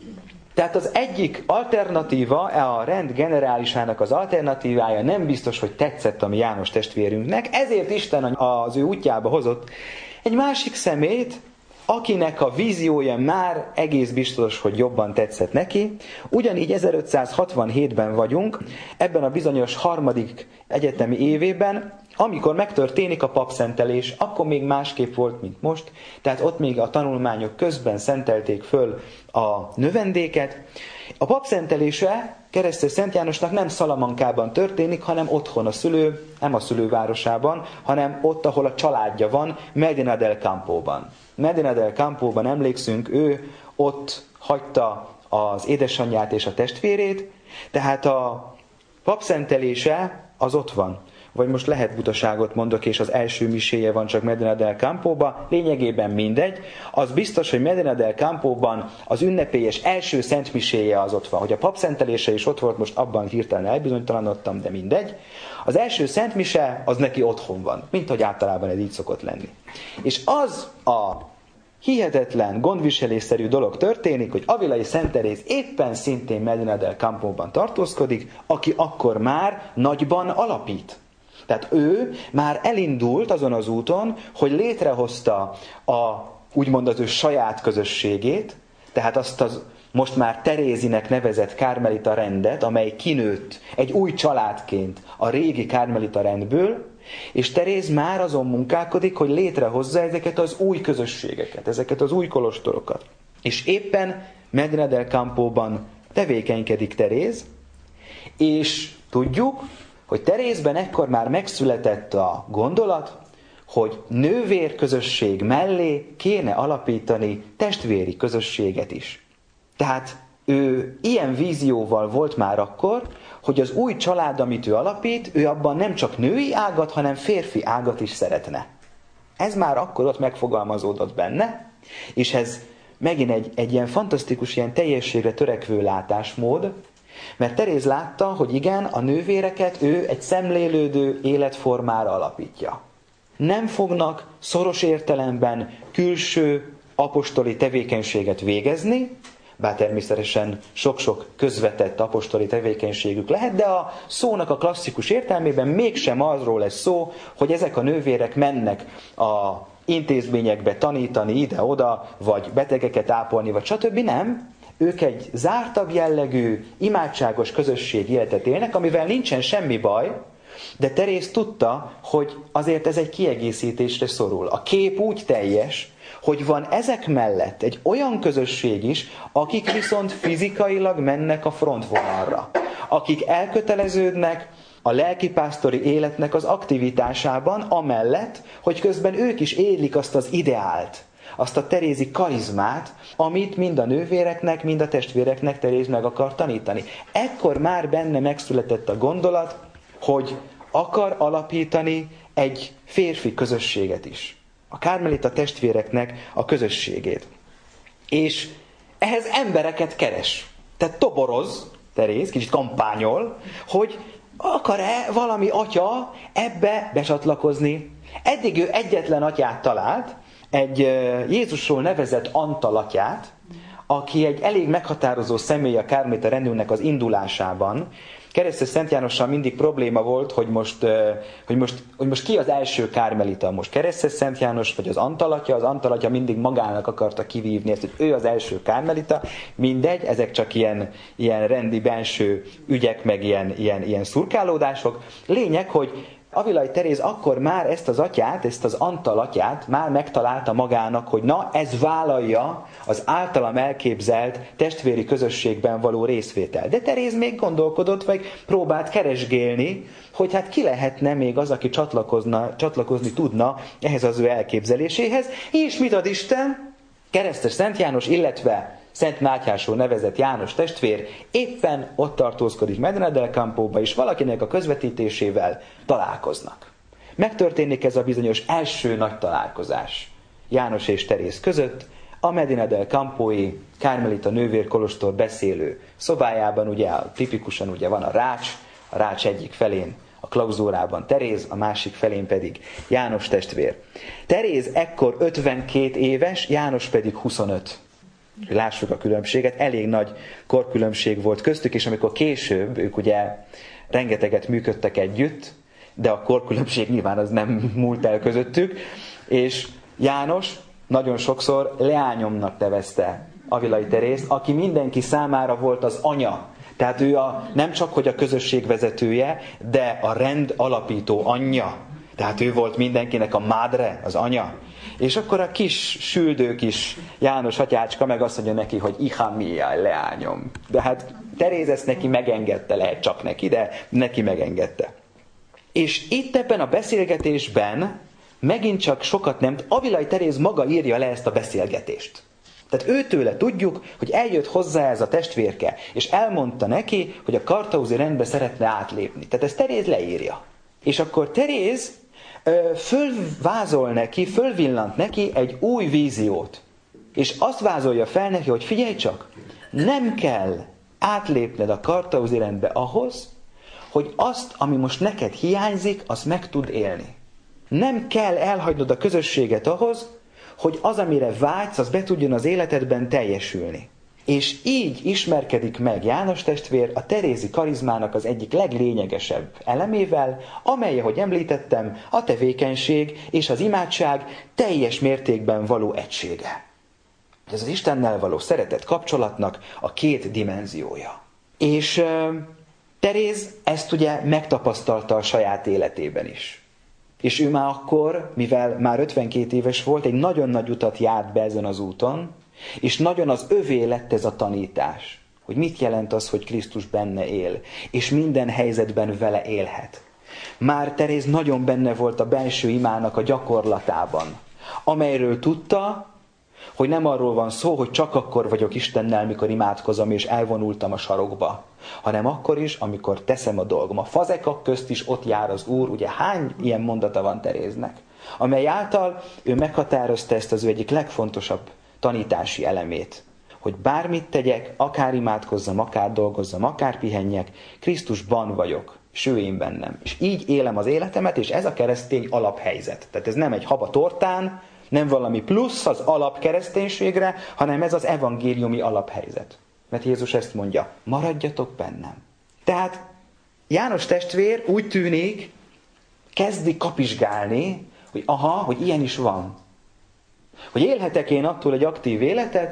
Tehát az egyik alternatíva, a rend generálisának az alternatívája nem biztos, hogy tetszett a mi János testvérünknek, ezért Isten az ő útjába hozott egy másik szemét, akinek a víziója már egész biztos, hogy jobban tetszett neki. Ugyanígy 1567-ben vagyunk, ebben a bizonyos 3. egyetemi évében, amikor megtörténik a papszentelés, akkor még másképp volt, mint most, tehát ott még a tanulmányok közben szentelték föl a növendéket. A papszentelése keresztes Szent Jánosnak nem Salamancában történik, hanem otthon nem a szülővárosában, hanem ott, ahol a családja van, Medina del Campóban. Medina del Campóban emlékszünk, ő ott hagyta az édesanyját és a testvérét, tehát a papszentelése az ott van. Vagy most lehet butaságot mondok, és az első miséje van csak Medina del Campóban, lényegében mindegy. Az biztos, hogy Medina del Campóban az ünnepélyes első szentmiséje az ott van. Hogy a papszentelése is ott volt, most abban hirtelen elbizonytalanodtam, de mindegy. Az első szentmise az neki otthon van, mint hogy általában ez így szokott lenni. És az a hihetetlen, gondviselésszerű dolog történik, hogy Avilai Szent Teréz éppen szintén Medina del Campóban tartózkodik, aki akkor már nagyban alapít. Tehát ő már elindult azon az úton, hogy létrehozta úgymond az ő saját közösségét, tehát azt az most már Terézinek nevezett kármelita rendet, amely kinőtt egy új családként a régi kármelita rendből, és Teréz már azon munkálkodik, hogy létrehozza ezeket az új közösségeket, ezeket az új kolostorokat. És éppen Medina del Campóban tevékenykedik Teréz, és tudjuk, hogy Terézben ekkor már megszületett a gondolat, hogy nővérközösség mellé kéne alapítani testvéri közösséget is. Tehát ő ilyen vízióval volt már akkor, hogy az új család, amit ő alapít, ő abban nem csak női ágat, hanem férfi ágat is szeretne. Ez már akkor ott megfogalmazódott benne, és ez megint egy ilyen fantasztikus, ilyen teljességre törekvő látásmód, mert Teréz látta, hogy igen, a nővéreket ő egy szemlélődő életformára alapítja. Nem fognak szoros értelemben külső apostoli tevékenységet végezni, bár természetesen sok-sok közvetett apostoli tevékenységük lehet, de a szónak a klasszikus értelmében mégsem arról lesz szó, hogy ezek a nővérek mennek a intézményekbe tanítani ide-oda, vagy betegeket ápolni, vagy stb. Nem. ők egy zártabb jellegű, imádságos közösség életet élnek, amivel nincsen semmi baj, de Teréz tudta, hogy azért ez egy kiegészítésre szorul. A kép úgy teljes, hogy van ezek mellett egy olyan közösség is, akik viszont fizikailag mennek a frontvonalra. Akik elköteleződnek a lelkipásztori életnek az aktivitásában, amellett, hogy közben ők is élik azt az ideált, azt a terézi karizmát, amit mind a nővéreknek, mind a testvéreknek Teréz meg akar tanítani. Ekkor már benne megszületett a gondolat, hogy akar alapítani egy férfi közösséget is. A kármelita testvéreknek a közösségét. És ehhez embereket keres. Tehát toboroz, Teréz, kicsit kampányol, hogy akar-e valami atya ebbe becsatlakozni. Eddig ő egyetlen atyát talált, egy Jézusról nevezett Antal atyát, aki egy elég meghatározó személy a kármelita rendőrnek az indulásában. Keresztes Szent Jánossal mindig probléma volt, hogy most ki az első kármelita, most Keresztes Szent János vagy az Antal atya. Az Antal atya mindig magának akarta kivívni ezt, hogy ő az első kármelita. Mindegy, ezek csak ilyen rendi benső ügyek, meg ilyen szurkálódások. Lényeg, hogy Avilai Teréz akkor már ezt az atyát, ezt az Antal atyát már megtalálta magának, hogy na, ez vállalja az általam elképzelt testvéri közösségben való részvétel. De Teréz még gondolkodott, vagy próbált keresgélni, hogy hát ki lehetne még az, aki csatlakozni tudna ehhez az ő elképzeléséhez. És mit ad Isten? Keresztes Szent János, illetve Szent Mátyásról nevezett János testvér éppen ott tartózkodik Medina del Campóba, és valakinek a közvetítésével találkoznak. Megtörténik ez a bizonyos első nagy találkozás János és Teréz között, a Medina del Campói kármelita nővérkolostor beszélő szobájában, ugye tipikusan ugye van a rács egyik felén a klauzúrában Teréz, a másik felén pedig János testvér. Teréz ekkor 52 éves, János pedig 25. Lássuk a különbséget, elég nagy korkülönbség volt köztük, és amikor később ők ugye rengeteget működtek együtt, de a korkülönbség nyilván az nem múlt el közöttük, és János nagyon sokszor leányomnak nevezte Avilai Terézt, aki mindenki számára volt az anya. Tehát ő nem csak hogy a közösség vezetője, de a rend alapító anyja. Tehát ő volt mindenkinek a madre, az anya. És akkor a kis süldő kis János atyácska meg azt mondja neki, hogy iha mia, leányom. De hát Teréz ezt neki megengedte, lehet csak neki, de neki megengedte. És itt ebben a beszélgetésben megint csak sokat nem, Avilai Teréz maga írja le ezt a beszélgetést. Tehát őtőle tudjuk, hogy eljött hozzá ez a testvérke, és elmondta neki, hogy a kartauzi rendbe szeretne átlépni. Tehát ezt Teréz leírja. És akkor Teréz fölvázol neki, fölvillant neki egy új víziót. És azt vázolja fel neki, hogy figyelj csak, nem kell átlépned a kartauzi rendbe ahhoz, hogy azt, ami most neked hiányzik, azt meg tud élni. Nem kell elhagynod a közösséget ahhoz, hogy az, amire vágysz, az be tudjon az életedben teljesülni. És így ismerkedik meg János testvér a terézi karizmának az egyik leglényegesebb elemével, amely, ahogy említettem, a tevékenység és az imádság teljes mértékben való egysége. Ez az Istennel való szeretet kapcsolatnak a két dimenziója. És Teréz ezt ugye megtapasztalta a saját életében is. És ő már akkor, mivel már 52 éves volt, egy nagyon nagy utat járt be ezen az úton, és nagyon az övé lett ez a tanítás, hogy mit jelent az, hogy Krisztus benne él, és minden helyzetben vele élhet. Már Teréz nagyon benne volt a belső imának a gyakorlatában, amelyről tudta, hogy nem arról van szó, hogy csak akkor vagyok Istennel, mikor imádkozom, és elvonultam a sarokba, hanem akkor is, amikor teszem a dolgom. A fazekak közt is ott jár az Úr, ugye hány ilyen mondata van Teréznek, amely által ő meghatározta ezt az ő egyik legfontosabb tanítási elemét, hogy bármit tegyek, akár imádkozzam, akár dolgozzam, akár pihenjek, Krisztusban vagyok, és ő én bennem. És így élem az életemet, és ez a keresztény alaphelyzet. Tehát ez nem egy haba tortán, nem valami plusz az alapkereszténységre, hanem ez az evangéliumi alaphelyzet. Mert Jézus ezt mondja, maradjatok bennem. Tehát János testvér úgy tűnik, kezdi kapizsgálni, hogy hogy ilyen is van. Hogy élhetek én attól egy aktív életet,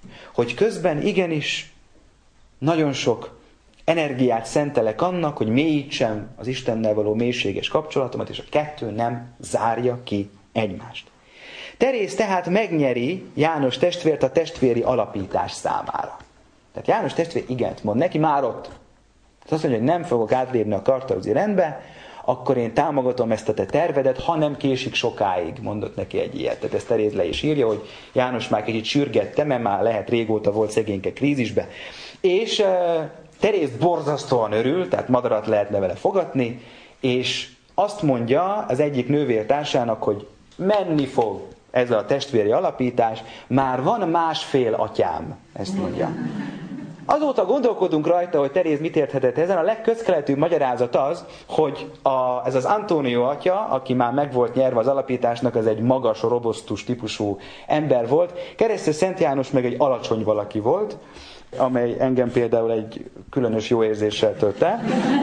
hogy közben igenis nagyon sok energiát szentelek annak, hogy mélyítsem az Istennel való mélységes kapcsolatomat, és a kettő nem zárja ki egymást. Teréz tehát megnyeri János testvért a testvéri alapítás számára. Tehát János testvér igent mond neki már ott. Tehát azt mondja, hogy nem fogok átlépni a kartauzi rendbe, akkor én támogatom ezt a te tervedet, ha nem késik sokáig, mondott neki egy ilyet. Tehát ezt Teréz le is írja, hogy János már kicsit sürgette, mert már lehet régóta volt szegényke krízisbe. És Teréz borzasztóan örül, tehát madarat lehetne vele fogatni, és azt mondja az egyik nővértársának, hogy menni fog ez a testvéri alapítás, már van 1,5 atyám, ezt mondja. Azóta gondolkodunk rajta, hogy Teréz mit érthetett ezen. A legközkeletűbb magyarázat az, hogy ez az Antónió atya, aki már meg volt nyerve az alapításnak, az egy magas, robosztus típusú ember volt. Keresztes Szent János meg egy alacsony valaki volt, amely engem például egy különös jó érzéssel tölt el.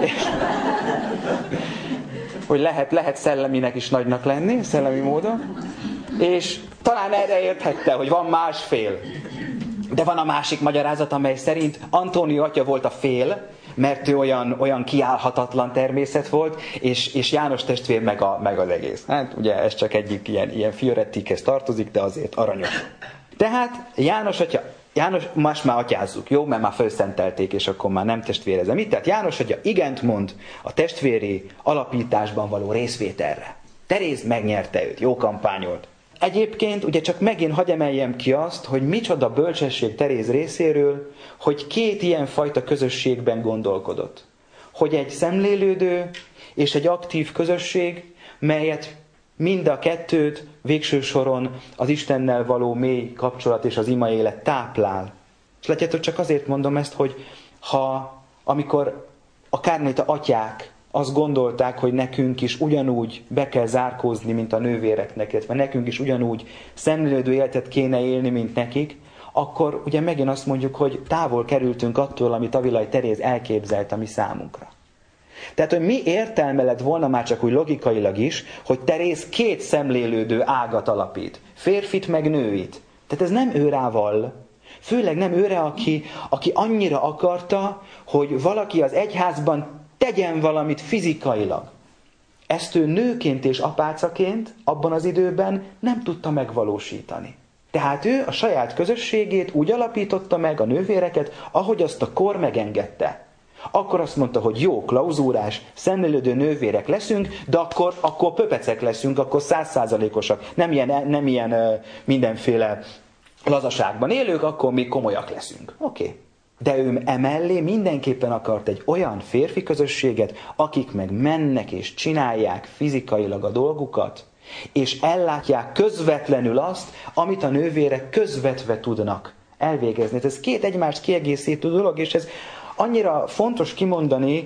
Hogy lehet szelleminek is nagynak lenni, szellemi módon. És talán erre érthette, hogy van 1,5. De van a másik magyarázat, amely szerint Antónió atya volt a fél, mert ő olyan kiállhatatlan természet volt, és János testvér meg az egész. Hát ugye ez csak egyik ilyen Fiorettihez tartozik, de azért aranyos. Tehát János most már atyázzuk, jó? Mert már felszentelték, és akkor már nem testvérezem. Mit? Tehát János atya igent mond a testvéri alapításban való részvételre. Teréz megnyerte őt, jó kampányolt. Egyébként ugye csak megint hadd emeljem ki azt, hogy micsoda bölcsesség Teréz részéről, hogy 2 ilyenfajta közösségben gondolkodott. Hogy egy szemlélődő és egy aktív közösség, melyet mind a kettőt végső soron az Istennel való mély kapcsolat és az ima élet táplál. És látjátok, csak azért mondom ezt, hogy amikor a kármelita atyák azt gondolták, hogy nekünk is ugyanúgy be kell zárkózni, mint a nővéreknek, illetve nekünk is ugyanúgy szemlélődő életet kéne élni, mint nekik, akkor ugye megint azt mondjuk, hogy távol kerültünk attól, amit Avilay Teréz elképzelt a mi számunkra. Tehát, hogy mi értelme lett volna már csak úgy logikailag is, hogy Teréz 2 szemlélődő ágat alapít. Férfit meg nőit. Tehát ez nem őrával. Főleg nem őre, aki annyira akarta, hogy valaki az egyházban tegyen valamit fizikailag. Ezt ő nőként és apácaként abban az időben nem tudta megvalósítani. Tehát ő a saját közösségét úgy alapította meg, a nővéreket, ahogy azt a kor megengedte. Akkor azt mondta, hogy jó, klauzúrás, szemlélődő nővérek leszünk, de akkor pöpecek leszünk, akkor 100%-osak. Nem ilyen mindenféle lazaságban élők, akkor mi komolyak leszünk. Oké. De ő emellé mindenképpen akart egy olyan férfi közösséget, akik meg mennek és csinálják fizikailag a dolgukat, és ellátják közvetlenül azt, amit a nővérek közvetve tudnak elvégezni. Ez 2 egymást kiegészítő dolog, és ez annyira fontos kimondani,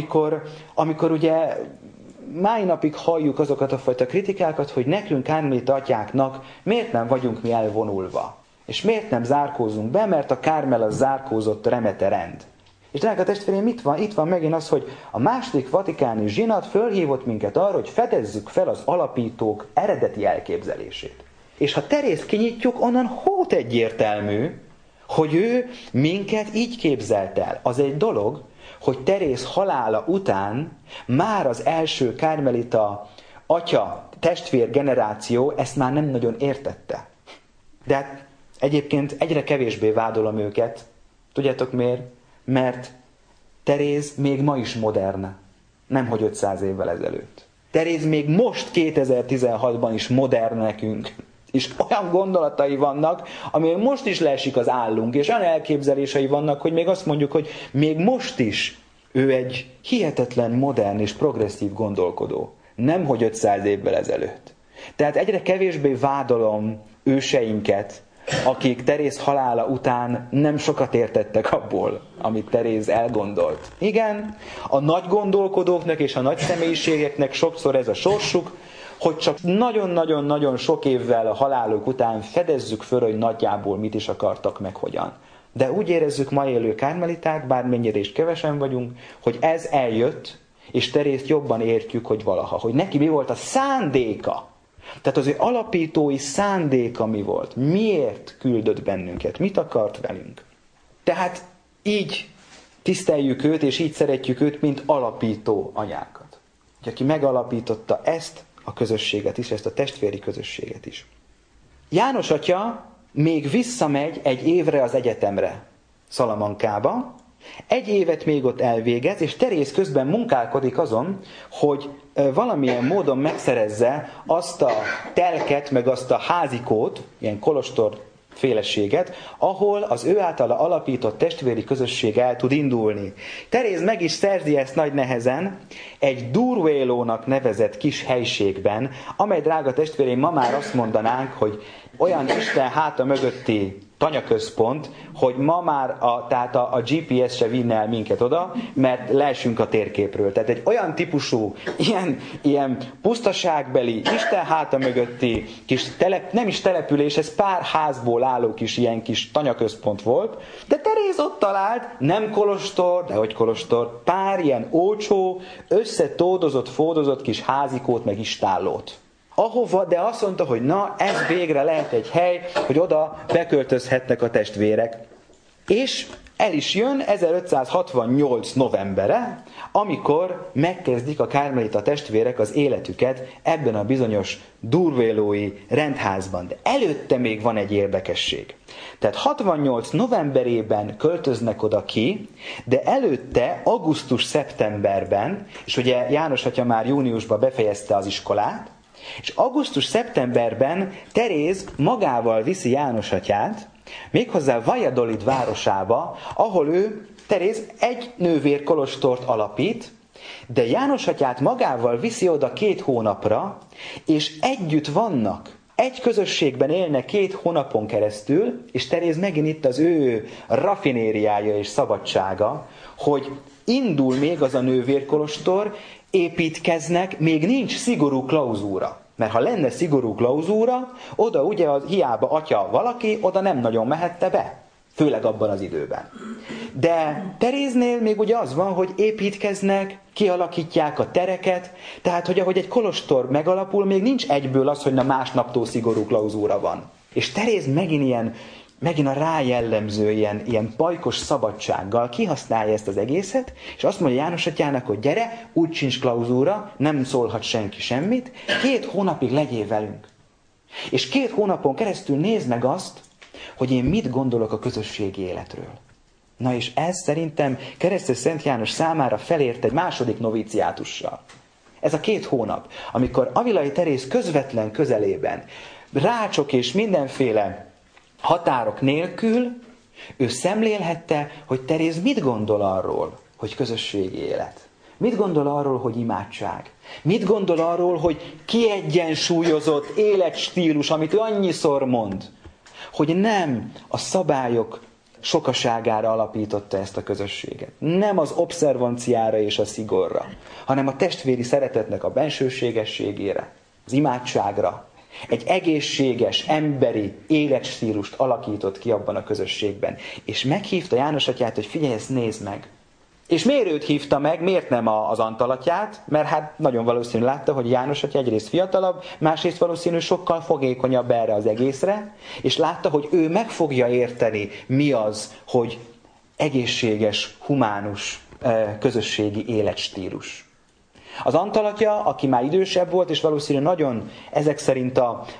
amikor ugye mai napig halljuk azokat a fajta kritikákat, hogy nekünk kármelita atyáknak miért nem vagyunk mi elvonulva. És miért nem zárkózunk be, mert a Kármel az zárkózott remete rend. És drága testvérem, itt van megint az, hogy a második vatikáni zsinat fölhívott minket arra, hogy fedezzük fel az alapítók eredeti elképzelését. És ha Terézt kinyitjuk, onnan hót egyértelmű, hogy ő minket így képzelt el. Az egy dolog, hogy Teréz halála után már az első kármelita atya testvér generáció ezt már nem nagyon értette. De hát egyébként egyre kevésbé vádolom őket. Tudjátok miért? Mert Teréz még ma is modern. Nemhogy 500 évvel ezelőtt. Teréz még most 2016-ban is modern nekünk. És olyan gondolatai vannak, amely most is leesik az állunk, és olyan elképzelései vannak, hogy még azt mondjuk, hogy még most is ő egy hihetetlen, modern és progresszív gondolkodó. Nemhogy 500 évvel ezelőtt. Tehát egyre kevésbé vádolom őseinket, akik Teréz halála után nem sokat értettek abból, amit Teréz elgondolt. Igen, a nagy gondolkodóknak és a nagy személyiségeknek sokszor ez a sorsuk, hogy csak nagyon-nagyon-nagyon sok évvel a haláluk után fedezzük föl, hogy nagyjából mit is akartak meg hogyan. De úgy érezzük ma élő kármeliták, bármennyire is kevesen vagyunk, hogy ez eljött, és Terézt jobban értjük, hogy valaha. Hogy neki mi volt a szándéka, Tehát az ő alapítói szándéka mi volt? Miért küldött bennünket? Mit akart velünk? Tehát így tiszteljük őt, és így szeretjük őt, mint alapító anyánkat. Aki megalapította ezt a közösséget is, ezt a testvéri közösséget is. János atya még visszamegy egy évre az egyetemre, Szalamankába. Egy évet még ott elvégez, és Teréz közben munkálkodik azon, hogy valamilyen módon megszerezze azt a telket, meg azt a házikót, ilyen kolostor féleséget, ahol az ő általa alapított testvéri közösség el tud indulni. Teréz meg is szerzi ezt nagy nehezen egy Durvélónak nevezett kis helységben, amely, drága testvéreim, ma már azt mondanánk, hogy olyan Isten háta mögötti tanyaközpont, hogy ma már a GPS se vinne el minket oda, mert leesünk a térképről. Tehát egy olyan típusú, ilyen pusztaságbeli, Isten háta mögötti kis nem is település, ez pár házból álló ilyen kis tanyaközpont volt, de Teréz ott talált, nem kolostor, de hogy kolostor, pár ilyen olcsó, összetódozott, fódozott kis házikót, meg istállót. Ahova, de azt mondta, hogy na, ez végre lehet egy hely, hogy oda beköltözhetnek a testvérek. És el is jön 1568 novembere, amikor megkezdik a kármelita testvérek az életüket ebben a bizonyos durvélói rendházban. De előtte még van egy érdekesség. Tehát 68 novemberében költöznek oda ki, de előtte augusztus-szeptemberben, és ugye János atya már júniusban befejezte az iskolát, és augusztus-szeptemberben Teréz magával viszi János atyát, méghozzá Valladolid városába, ahol Teréz egy nővérkolostort alapít, de János atyát magával viszi oda 2 hónapra, és együtt vannak. Egy közösségben élnek 2 hónapon keresztül, és Teréz megint itt az ő raffinériája és szabadsága, hogy indul még az a nővérkolostor, építkeznek, még nincs szigorú klauzúra. Mert ha lenne szigorú klauzúra, oda ugye hiába atya valaki, oda nem nagyon mehette be. Főleg abban az időben. De Teréznél még ugye az van, hogy építkeznek, kialakítják a tereket, tehát hogy ahogy egy kolostor megalapul, még nincs egyből az, hogy na másnaptól szigorú klauzúra van. És Teréz megint a rájellemző ilyen pajkos szabadsággal kihasználja ezt az egészet, és azt mondja János atyának, hogy gyere, úgy sincs klauzúra, nem szólhat senki semmit, 2 hónapig legyél velünk. És 2 hónapon keresztül nézd meg azt, hogy én mit gondolok a közösségi életről. Na és ez szerintem Keresztes Szent János számára felért egy második noviciátussal. Ez a 2 hónap, amikor Avilai Teréz közvetlen közelében, rácsok és mindenféle határok nélkül, ő szemlélhette, hogy Teréz mit gondol arról, hogy közösségi élet. Mit gondol arról, hogy imádság? Mit gondol arról, hogy kiegyensúlyozott életstílus, amit ő annyiszor mond, hogy nem a szabályok sokaságára alapította ezt a közösséget. Nem az obszervanciára és a szigorra, hanem a testvéri szeretetnek a bensőségességére, az imádságra. Egy egészséges, emberi életstílust alakított ki abban a közösségben. És meghívta János atyát, hogy figyelj, ezt nézd meg. És miért őt hívta meg, miért nem az Antal atyát? Mert hát nagyon valószínű látta, hogy János atya egyrészt fiatalabb, másrészt valószínű sokkal fogékonyabb erre az egészre, és látta, hogy ő meg fogja érteni, mi az, hogy egészséges, humánus közösségi életstílus. Az Antal atya, aki már idősebb volt, és valószínű nagyon ezek szerint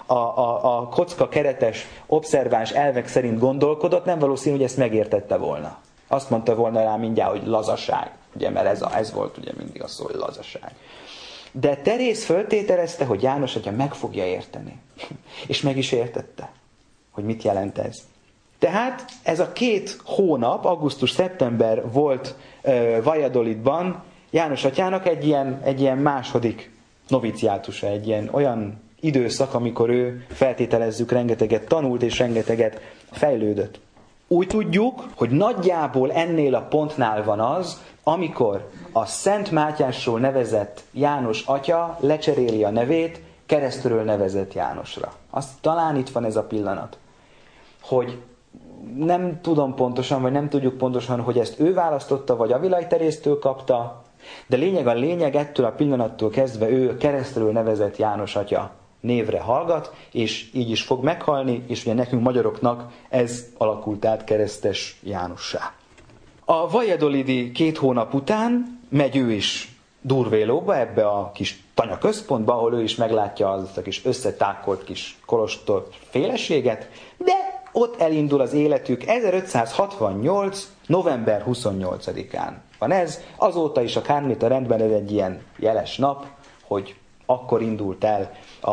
a kocka keretes, obszerváns elvek szerint gondolkodott, nem valószínű, hogy ezt megértette volna. Azt mondta volna rá mindjárt, hogy lazaság. Ugye, mert ez volt ugye mindig a szó, hogy lazaság. De Teréz föltételezte, hogy János atya meg fogja érteni. És meg is értette, hogy mit jelent ez. Tehát ez a 2 hónap, augusztus-szeptember volt Valladolidban János atyának egy ilyen második noviciátusa, egy ilyen olyan időszak, amikor ő, feltételezzük, rengeteget tanult és rengeteget fejlődött. Úgy tudjuk, hogy nagyjából ennél a pontnál van az, amikor a Szent Mátyásról nevezett János atya lecseréli a nevét Keresztről nevezett Jánosra. Azt talán itt van ez a pillanat, hogy nem tudom pontosan, vagy nem tudjuk pontosan, hogy ezt ő választotta, vagy Avilai Teréztől kapta, de lényeg ettől a pillanattól kezdve ő Keresztről nevezett János atya névre hallgat, és így is fog meghalni, és ugye nekünk magyaroknak ez alakult át Keresztes Jánossá. A Valladolidi 2 hónap után megy ő is Durvélóba, ebbe a kis tanyaközpontba, ahol ő is meglátja azt a kis összetákolt kis kolostor féleséget, de ott elindul az életük 1568. november 28-án. Van ez, azóta is a kármita rendben ez egy ilyen jeles nap, hogy akkor indult el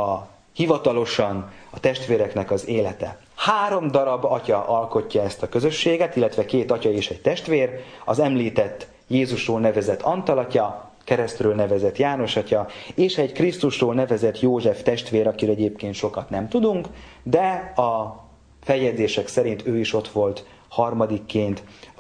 hivatalosan a testvéreknek az élete. 3 darab atya alkotja ezt a közösséget, illetve 2 atya és egy testvér, az említett Jézusról nevezett Antal atya, keresztről nevezett János atya, és egy Krisztusról nevezett József testvér, akiről egyébként sokat nem tudunk, de a feljegyzések szerint ő is ott volt harmadikként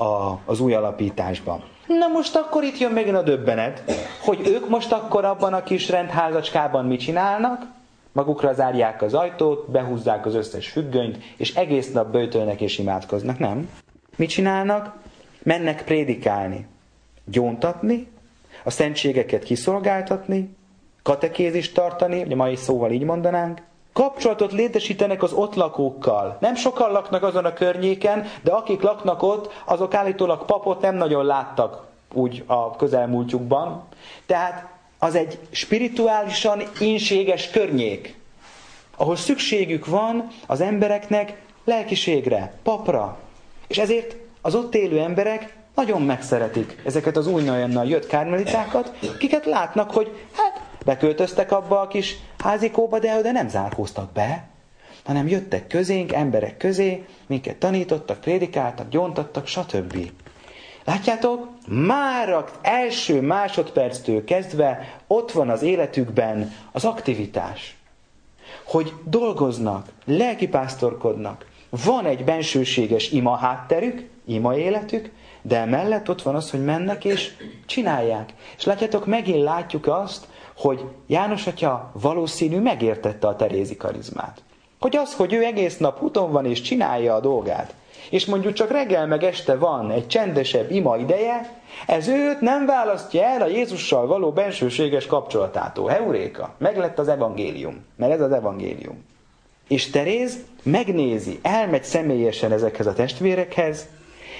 az új alapításban. Na most akkor itt jön megint a döbbenet, hogy ők most akkor abban a kis rendházacskában mit csinálnak? Magukra zárják az ajtót, behúzzák az összes függönyt, és egész nap böjtölnek és imádkoznak, nem? Mit csinálnak? Mennek prédikálni, gyóntatni, a szentségeket kiszolgáltatni, katekézist tartani, ugye mai szóval így mondanánk, kapcsolatot létesítenek az ott lakókkal. Nem sokan laknak azon a környéken, de akik laknak ott, azok állítólag papot nem nagyon láttak úgy a közelmúltjukban. Tehát az egy spirituálisan ínséges környék, ahol szükségük van az embereknek lelkiségre, papra. És ezért az ott élő emberek nagyon megszeretik ezeket az újonnal jött kármelitákat, akiket látnak, hogy hát beköltöztek abba a kis házikóba, de nem zárkóztak be, hanem jöttek közénk, emberek közé, minket tanítottak, prédikáltak, gyóntattak, stb. Látjátok? Már az első másodperctől kezdve ott van az életükben az aktivitás. Hogy dolgoznak, lelkipásztorkodnak, van egy bensőséges ima hátterük, ima életük, de emellett ott van az, hogy mennek és csinálják. És látjátok, megint látjuk azt, hogy János atya valószínű megértette a terézi karizmát. Hogy az, hogy ő egész nap úton van és csinálja a dolgát, és mondjuk csak reggel meg este van egy csendesebb ima ideje, ez őt nem választja el a Jézussal való bensőséges kapcsolatától. Heuréka! Meglett az evangélium, mert ez az evangélium. És Teréz megnézi, elmegy személyesen ezekhez a testvérekhez,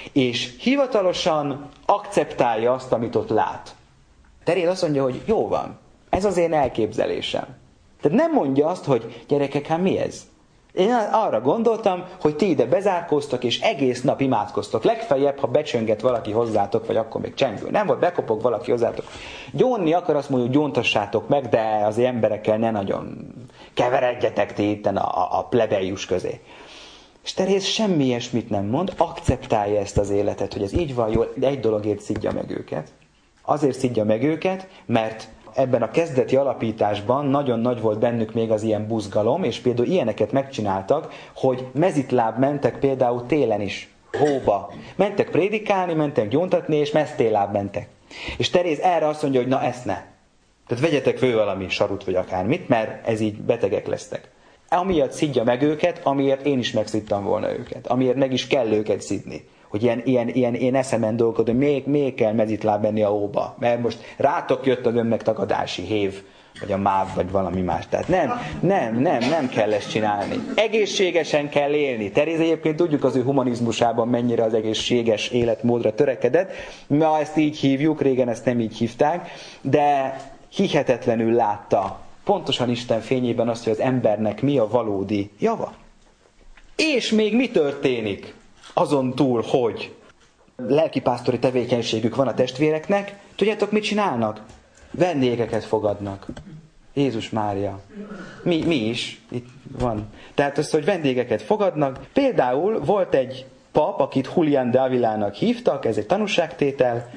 és hivatalosan akceptálja azt, amit ott lát. Teréz azt mondja, hogy jó van, ez az én elképzelésem. Tehát nem mondja azt, hogy gyerekek, hát mi ez? Én arra gondoltam, hogy ti ide bezárkóztak, és egész nap imádkoztok. Legfeljebb, ha becsönget valaki hozzátok, vagy akkor még csengő. Nem volt, bekopog valaki hozzátok. Gyónni akar, azt mondja, hogy gyóntassátok meg, de az emberekkel ne nagyon keveredjetek ti itten a plebejus közé. És Teréz semmi ilyesmit nem mond, akceptálja ezt az életet, hogy ez így van jól, de egy dologért szidja meg őket. Azért szidja meg őket, mert ebben a kezdeti alapításban nagyon nagy volt bennük még az ilyen buzgalom, és például ilyeneket megcsináltak, hogy mezitláb mentek például télen is, hóba. Mentek prédikálni, mentek gyóntatni, és meztéláb mentek. És Teréz erre azt mondja, hogy na ezt ne. Tehát vegyetek fő valami sarut vagy akármit, mert ez így betegek lesztek. Amiatt szidja meg őket, amiért én is megszidtam volna őket. Amiért meg is kell őket szidni. Hogy ilyen én eszemen dolgozom, hogy még kell mezitláb menni a hóba. Mert most rátok jött az önmegtagadási hév, vagy a máv, vagy valami más. Tehát nem kell ezt csinálni. Egészségesen kell élni. Teréz egyébként tudjuk az ő humanizmusában mennyire az egészséges életmódra törekedett. Ma ezt így hívjuk, régen ezt nem így hívták, de hihetetlenül látta pontosan Isten fényében azt, hogy az embernek mi a valódi java. És még mi történik? Azon túl, hogy lelkipásztori tevékenységük van a testvéreknek, tudjátok, mit csinálnak? Vendégeket fogadnak. Jézus Mária. Mi is. Itt van. Tehát az, hogy vendégeket fogadnak. Például volt egy pap, akit Julián de Avilának hívtak, ez egy tanúságtétel,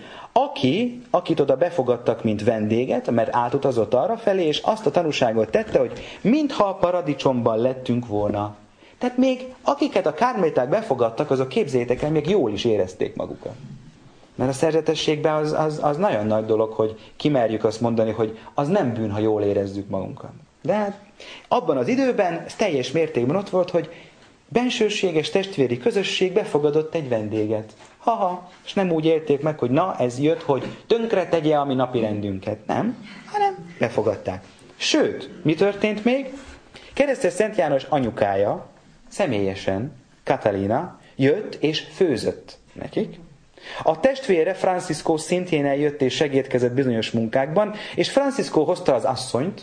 akit oda befogadtak, mint vendéget, mert átutazott arra felé, és azt a tanúságot tette, hogy mintha a paradicsomban lettünk volna. Tehát még akiket a kármeliták befogadtak, azok képzeljétek el, még jól is érezték magukat. Mert a szerzetességben az nagyon nagy dolog, hogy kimerjük azt mondani, hogy az nem bűn, ha jól érezzük magunkat. De hát abban az időben ez teljes mértékben ott volt, hogy bensőséges testvéri közösség befogadott egy vendéget. És nem úgy élték meg, hogy na, ez jött, hogy tönkre tegye a mi napi rendünket. Nem, hanem befogadták. Sőt, mi történt még? Keresztes Szent János anyukája személyesen, Katalina, jött és főzött nekik. A testvére Francisco szintén eljött és segédkezett bizonyos munkákban, és Francisco hozta az asszonyt,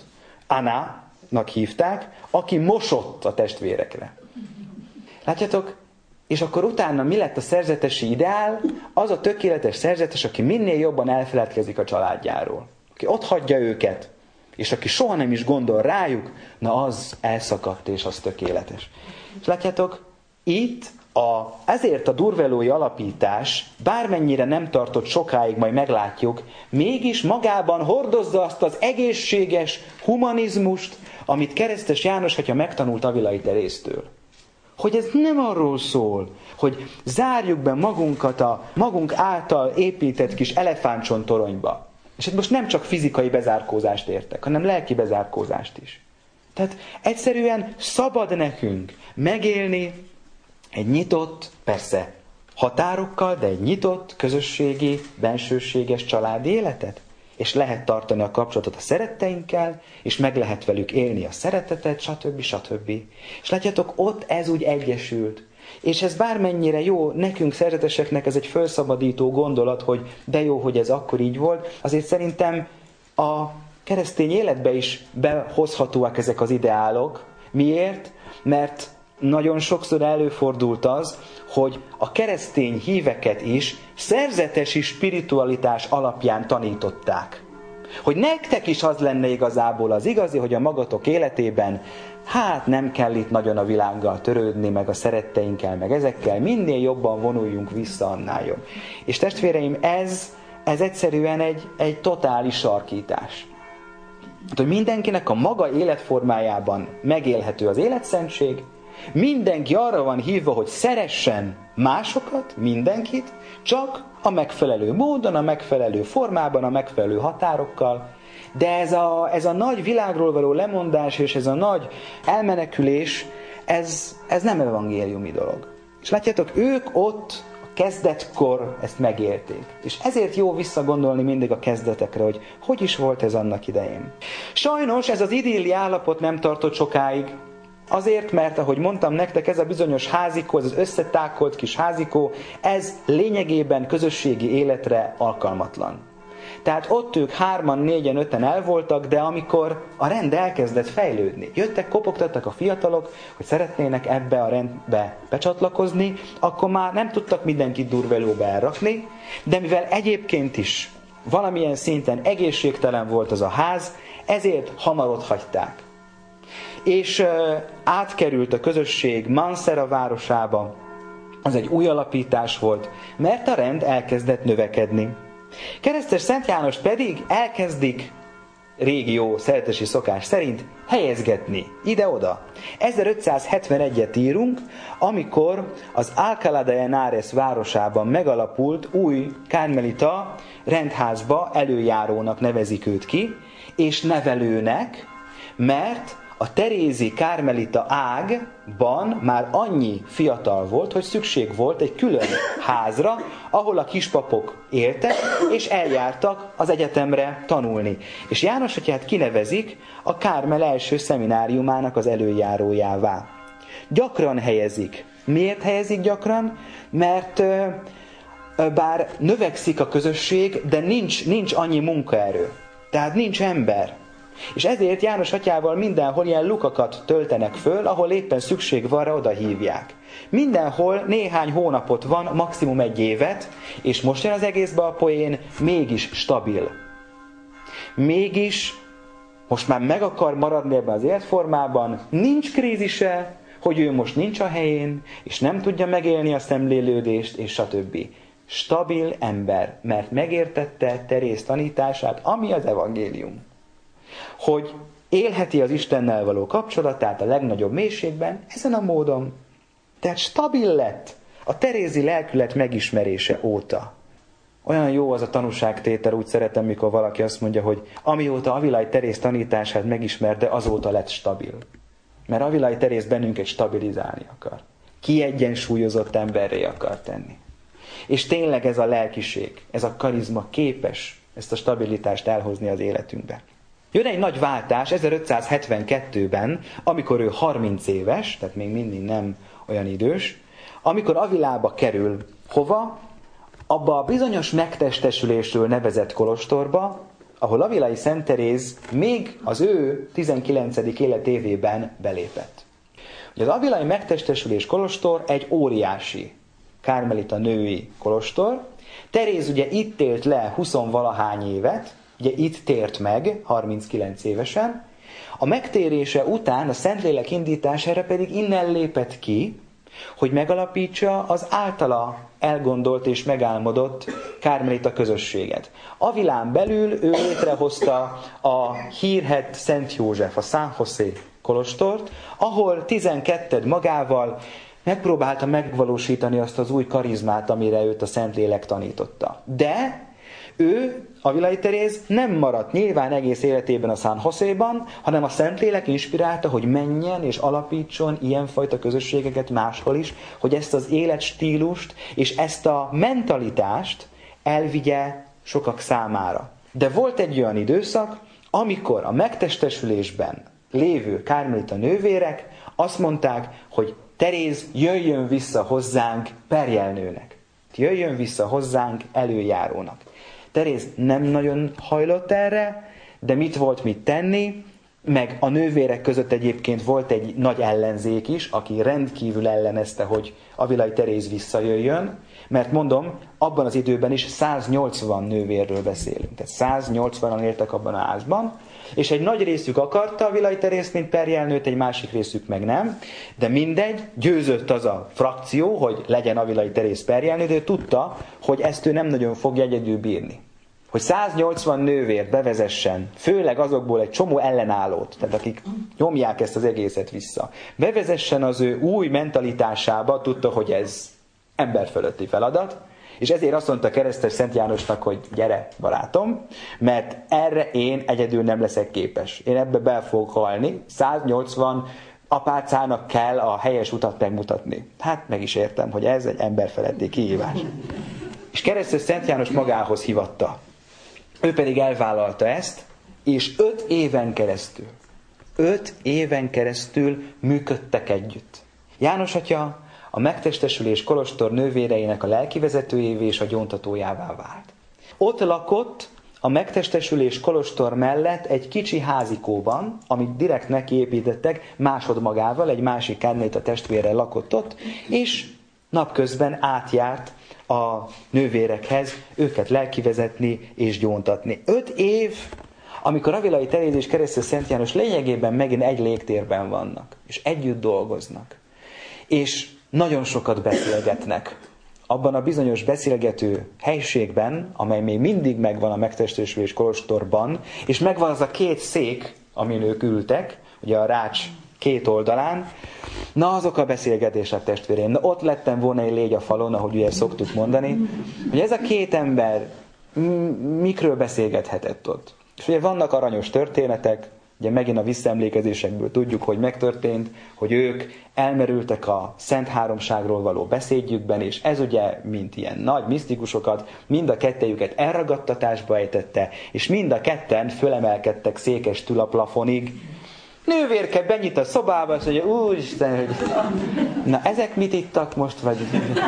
Annának hívták, aki mosott a testvérekre. Látjátok? És akkor utána mi lett a szerzetesi ideál? Az a tökéletes szerzetes, aki minél jobban elfeledkezik a családjáról. Aki ott hagyja őket, és aki soha nem is gondol rájuk, na az elszakadt, és az tökéletes. És látjátok, itt ezért a durvelói alapítás, bármennyire nem tartott sokáig, majd meglátjuk, mégis magában hordozza azt az egészséges humanizmust, amit Keresztes János atya megtanult Avilai Teréztől. Hogy ez nem arról szól, hogy zárjuk be magunkat a magunk által épített kis elefántcsontoronyba. És itt most nem csak fizikai bezárkózást értek, hanem lelki bezárkózást is. Tehát egyszerűen szabad nekünk megélni egy nyitott, persze határokkal, de egy nyitott, közösségi, bensőséges családi életet. És lehet tartani a kapcsolatot a szeretteinkkel, és meg lehet velük élni a szeretetet, stb. Stb. És látjátok, ott ez úgy egyesült. És ez bármennyire jó, nekünk szerzeteseknek ez egy felszabadító gondolat, hogy de jó, hogy ez akkor így volt, azért szerintem a keresztény életbe is behozhatóak ezek az ideálok. Miért? Mert nagyon sokszor előfordult az, hogy a keresztény híveket is szerzetesi spiritualitás alapján tanították. Hogy nektek is az lenne igazából az igazi, hogy a magatok életében nem kell itt nagyon a világgal törődni, meg a szeretteinkkel, meg ezekkel, minél jobban vonuljunk vissza, annál jobb. És testvéreim, ez egyszerűen egy totális sarkítás. Hogy mindenkinek a maga életformájában megélhető az életszentség, mindenki arra van hívva, hogy szeressen másokat, mindenkit, csak a megfelelő módon, a megfelelő formában, a megfelelő határokkal. De ez a nagy világról való lemondás és ez a nagy elmenekülés, ez nem evangéliumi dolog. És látjátok, ők ott a kezdetkor ezt megélték. És ezért jó visszagondolni mindig a kezdetekre, hogy is volt ez annak idején. Sajnos ez az idilli állapot nem tartott sokáig. Azért, mert ahogy mondtam nektek, ez a bizonyos házikó, ez az összetákolt kis házikó, ez lényegében közösségi életre alkalmatlan. Tehát ott ők 3-an, 4-en, 5-en el voltak, de amikor a rend elkezdett fejlődni, jöttek, kopogtattak a fiatalok, hogy szeretnének ebbe a rendbe becsatlakozni, akkor már nem tudtak mindenkit durvelóba elrakni, de mivel egyébként is valamilyen szinten egészségtelen volt az a ház, ezért hamar ott hagyták. És átkerült a közösség Mansera városába. Az egy új alapítás volt, mert a rend elkezdett növekedni. Keresztes Szent János pedig elkezdik régi jó szeretesi szokás szerint helyezgetni ide-oda. 1571-et írunk, amikor az Alcalá de Henares városában megalapult új kármelita rendházba előjárónak nevezik őt ki, és nevelőnek, mert a terézi kármelita ágban már annyi fiatal volt, hogy szükség volt egy külön házra, ahol a kispapok éltek, és eljártak az egyetemre tanulni. És János atyát kinevezik a Kármel első szemináriumának az előjárójává. Gyakran helyezik. Miért helyezik gyakran? Mert bár növekszik a közösség, de nincs annyi munkaerő. Tehát nincs ember. És ezért János atyával mindenhol ilyen lukakat töltenek föl, ahol éppen szükség van rá, oda hívják. Mindenhol néhány hónapot van, maximum 1 évet, és most jön az egészbe a poén, mégis stabil. Mégis most már meg akar maradni ebben az életformában, nincs krízise, hogy ő most nincs a helyén, és nem tudja megélni a szemlélődést, és stb. Stabil ember, mert megértette Teréz tanítását, ami az evangélium. Hogy élheti az Istennel való kapcsolatát a legnagyobb mélységben, ezen a módon. Tehát stabil lett a terézi lelkület megismerése óta. Olyan jó az a tanúságtétel, úgy szeretem, mikor valaki azt mondja, hogy amióta Avilai Teréz tanítását megismerte, azóta lett stabil. Mert Avilai Teréz bennünket stabilizálni akar. Kiegyensúlyozott emberré akar tenni. És tényleg ez a lelkiség, ez a karizma képes ezt a stabilitást elhozni az életünkbe. Jön egy nagy váltás 1572-ben, amikor ő 30 éves, tehát még mindig nem olyan idős, amikor Avilába kerül hova? Abba a bizonyos megtestesülésről nevezett kolostorba, ahol Avilai Szent Teréz még az ő 19. életévében belépett. Ugye az Avilai Megtestesülés kolostor egy óriási kármelita női kolostor. Teréz ugye itt élt le 20-valahány évet, ugye itt tért meg 39 évesen. A megtérése után a Szentlélek indítására pedig innen lépett ki, hogy megalapítsa az általa elgondolt és megálmodott kármelita közösséget. Avilán belül ő létrehozta a hírhedt Szent József, a San José kolostort, ahol 12 magával megpróbálta megvalósítani azt az új karizmát, amire őt a Szentlélek tanította. De ő, Avilai Teréz nem maradt nyilván egész életében a San Joséban, hanem a Szentlélek inspirálta, hogy menjen és alapítson ilyenfajta közösségeket máshol is, hogy ezt az életstílust és ezt a mentalitást elvigye sokak számára. De volt egy olyan időszak, amikor a megtestesülésben lévő kármelita nővérek azt mondták, hogy Teréz jöjjön vissza hozzánk perjelnőnek. Jöjjön vissza hozzánk előjárónak. Teréz nem nagyon hajlott erre, de mit volt mit tenni, meg a nővérek között egyébként volt egy nagy ellenzék is, aki rendkívül ellenezte, hogy Avilai Teréz visszajöjjön, mert mondom, abban az időben is 180 nővérről beszélünk. Tehát 180-an éltek abban a házban, és egy nagy részük akarta Avilai Terézt, mint perjelnőt, egy másik részük meg nem, de mindegy, győzött az a frakció, hogy legyen Avilai Teréz perjelnő, de ő tudta, hogy ezt ő nem nagyon fogja egyedül bírni. Hogy 180 nővért bevezessen, főleg azokból egy csomó ellenállót, tehát akik nyomják ezt az egészet vissza, bevezessen az ő új mentalitásába, tudta, hogy ez emberfölötti feladat, és ezért azt mondta Keresztes Szent Jánosnak, hogy gyere, barátom, mert erre én egyedül nem leszek képes. Én ebbe be fogok halni, 180 apácának kell a helyes utat megmutatni. Hát meg is értem, hogy ez egy emberfeletti kihívás. És Keresztes Szent János magához hívatta. Ő pedig elvállalta ezt, és 5 éven keresztül működtek együtt. János atya a megtestesülés kolostor nővéreinek a lelkivezetőjévé és a gyóntatójává vált. Ott lakott a megtestesülés kolostor mellett egy kicsi házikóban, amit direkt nekiépítettek, másodmagával, egy másik kármelita testvérrel lakott ott, és napközben átjárt a nővérekhez, őket lelkivezetni és gyóntatni. 5 év, amikor Avilai Teréz és Keresztes Szent János lényegében megint egy légtérben vannak, és együtt dolgoznak, és nagyon sokat beszélgetnek. Abban a bizonyos beszélgető helységben, amely még mindig megvan a megtestesülés kolostorban, és megvan az a 2 szék, amin ők ültek, ugye a rács 2 oldalán, na azok a beszélgetések, testvéreim, na ott lettem volna egy légy a falon, ahogy ugye szoktuk mondani, hogy ez a 2 ember mikről beszélgethetett ott. És ugye vannak aranyos történetek, ugye megint a visszaemlékezésekből tudjuk, hogy megtörtént, hogy ők elmerültek a Szent Háromságról való beszédjükben, és ez ugye, mint ilyen nagy misztikusokat, mind a kettejüket elragadtatásba ejtette, és mind a ketten fölemelkedtek székestül a plafonig. Nővérke benyit a szobába, és mondja, úristen, hogy na ezek mit ittak most, vagy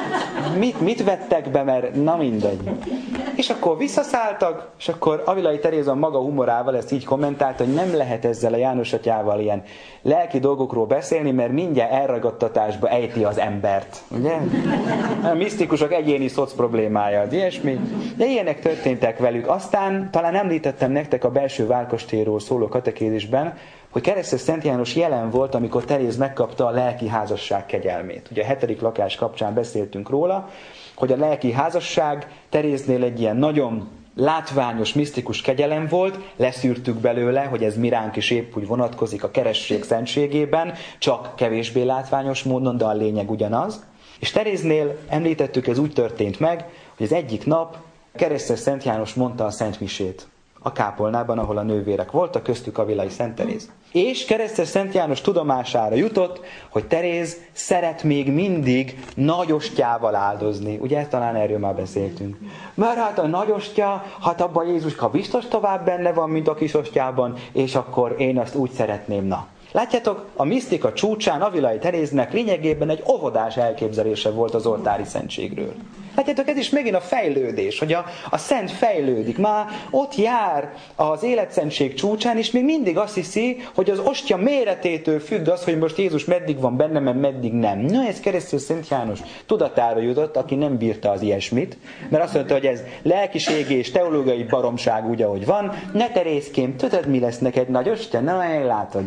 mit vettek be, mert na mindegy. És akkor visszaszálltak, és akkor Avilai Teréza maga humorával ezt így kommentálta, hogy nem lehet ezzel a János atyával ilyen lelki dolgokról beszélni, mert mindjárt elragadtatásba ejti az embert. Ugye? A misztikusok egyéni szoc problémája, ilyesmi. De ilyenek történtek velük. Aztán talán említettem nektek a belső várkastélyról szóló katekézisben, hogy Keresztes Szent János jelen volt, amikor Teréz megkapta a lelki házasság kegyelmét. Ugye a 7. lakás kapcsán beszéltünk róla, hogy a lelki házasság Teréznél egy ilyen nagyon látványos, misztikus kegyelem volt, leszűrtük belőle, hogy ez mi ránk is épp úgy vonatkozik a keresztség szentségében, csak kevésbé látványos módon, de a lényeg ugyanaz. És Teréznél említettük, ez úgy történt meg, hogy az egyik nap Keresztes Szent János mondta a Szent Misét a kápolnában, ahol a nővérek voltak, köztük Avilai Szent Teréz. És keresztes Szent János tudomására jutott, hogy Teréz szeret még mindig nagyostyával áldozni. Ugye talán erről már beszéltünk. Mert hát a nagyostya, hát abban Jézuska biztos tovább benne van, mint a kisostyában, és akkor én azt úgy szeretném, na. Látjátok, a misztika csúcsán Avilai Teréznek lényegében egy óvodás elképzelése volt az oltári szentségről. Látjátok, ez is megint a fejlődés, hogy a szent fejlődik. Már ott jár az életszentség csúcsán, és még mindig azt hiszi, hogy az ostya méretétől függ az, hogy most Jézus meddig van benne, mert meddig nem. Na, ez keresztül Szent János tudatára jutott, aki nem bírta az ilyesmit, mert azt mondta, hogy ez lelkiségi és teológiai baromság úgy, ahogy van. Ne Terézkém, tudod, mi lesz neked nagy ostya? Na, látod.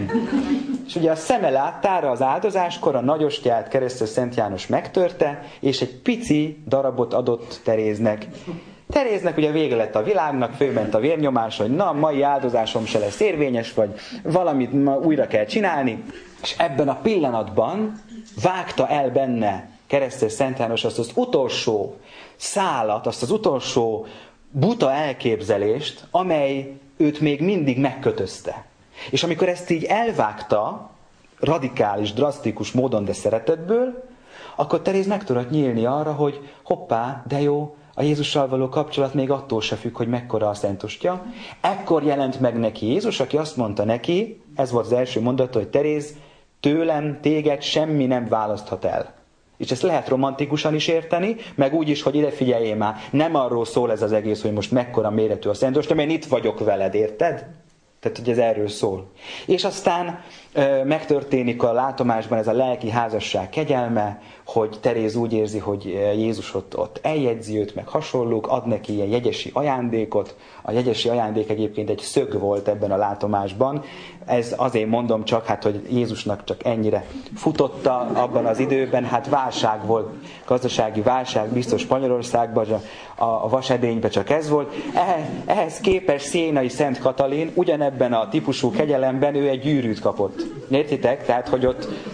És ugye a szeme láttára az áldozáskor a nagyostyát keresztül Szent János megtörte, és egy pici darabot adott Teréznek. Teréznek ugye vége lett a világnak, fölment a vérnyomás, hogy na, mai áldozásom se lesz érvényes, vagy valamit ma újra kell csinálni. És ebben a pillanatban vágta el benne keresztül Szent János azt az utolsó szálat, azt az utolsó buta elképzelést, amely őt még mindig megkötözte. És amikor ezt így elvágta, radikális, drasztikus módon, de szeretetből, akkor Teréz meg tudott nyílni arra, hogy hoppá, de jó, a Jézussal való kapcsolat még attól se függ, hogy mekkora a szentostya. Ekkor jelent meg neki Jézus, aki azt mondta neki, ez volt az első mondata, hogy Teréz, tőlem, téged semmi nem választhat el. És ezt lehet romantikusan is érteni, meg úgy is, hogy ide figyeljél már, nem arról szól ez az egész, hogy most mekkora méretű a szentostya, mert itt vagyok veled, érted? Tehát, hogy ez erről szól. És aztán megtörténik a látomásban ez a lelki házasság kegyelme, hogy Teréz úgy érzi, hogy Jézus ott eljegyzi őt, meg hasonlók, ad neki ilyen jegyesi ajándékot. A jegyesi ajándék egyébként egy szög volt ebben a látomásban. Ez azért mondom csak, hát, hogy Jézusnak csak ennyire futotta abban az időben. Hát válság volt, gazdasági válság, biztos Spanyolországban, a vasedényben csak ez volt. Ehhez képest Sienai Szent Katalin ugyanebben a típusú kegyelemben ő egy gyűrűt kapott. Értitek? Tehát, hogy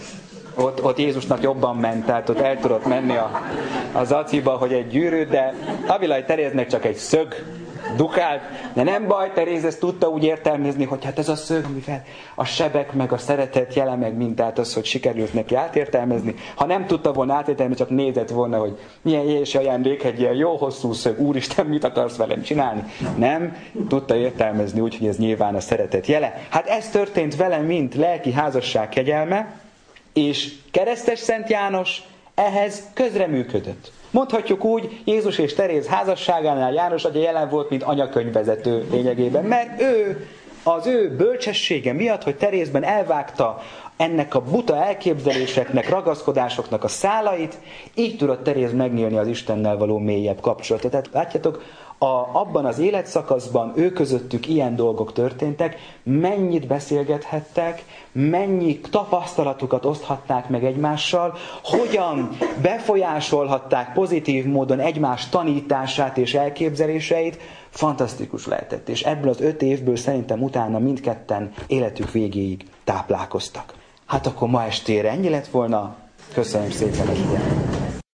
ott Jézusnak jobban ment, tehát ott el tudott menni a zaciba, hogy egy gyűrűt, de Avilai Teréznek csak egy szög dukált, de nem baj, Teréz ezt tudta úgy értelmezni, hogy hát ez a szög, amivel a sebek, meg a szeretet jele, meg mintát az, hogy sikerült neki átértelmezni. Ha nem tudta volna átértelmezni, csak nézett volna, hogy milyen jegyesi ajándék, egy ilyen jó hosszú szög, úristen, mit akarsz velem csinálni? Nem, tudta értelmezni úgy, hogy ez nyilván a szeretet jele. Hát ez történt velem, mint lelki házasság kegyelme, és keresztes Szent János ehhez közreműködött. Mondhatjuk úgy, Jézus és Teréz házasságánál János atya jelen volt, mint anyakönyvvezető lényegében, mert ő az ő bölcsessége miatt, hogy Terézben elvágta ennek a buta elképzeléseknek, ragaszkodásoknak a szálait, így tudott Teréz megnyílni az Istennel való mélyebb kapcsolatot. Tehát látjátok, abban az életszakaszban ő közöttük ilyen dolgok történtek, mennyit beszélgethettek, mennyi tapasztalatukat oszthatták meg egymással, hogyan befolyásolhatták pozitív módon egymás tanítását és elképzeléseit, fantasztikus lehetett. És ebből az 5 évből szerintem utána mindketten életük végéig táplálkoztak. Hát akkor ma estére ennyi lett volna. Köszönöm szépen a figyelmet.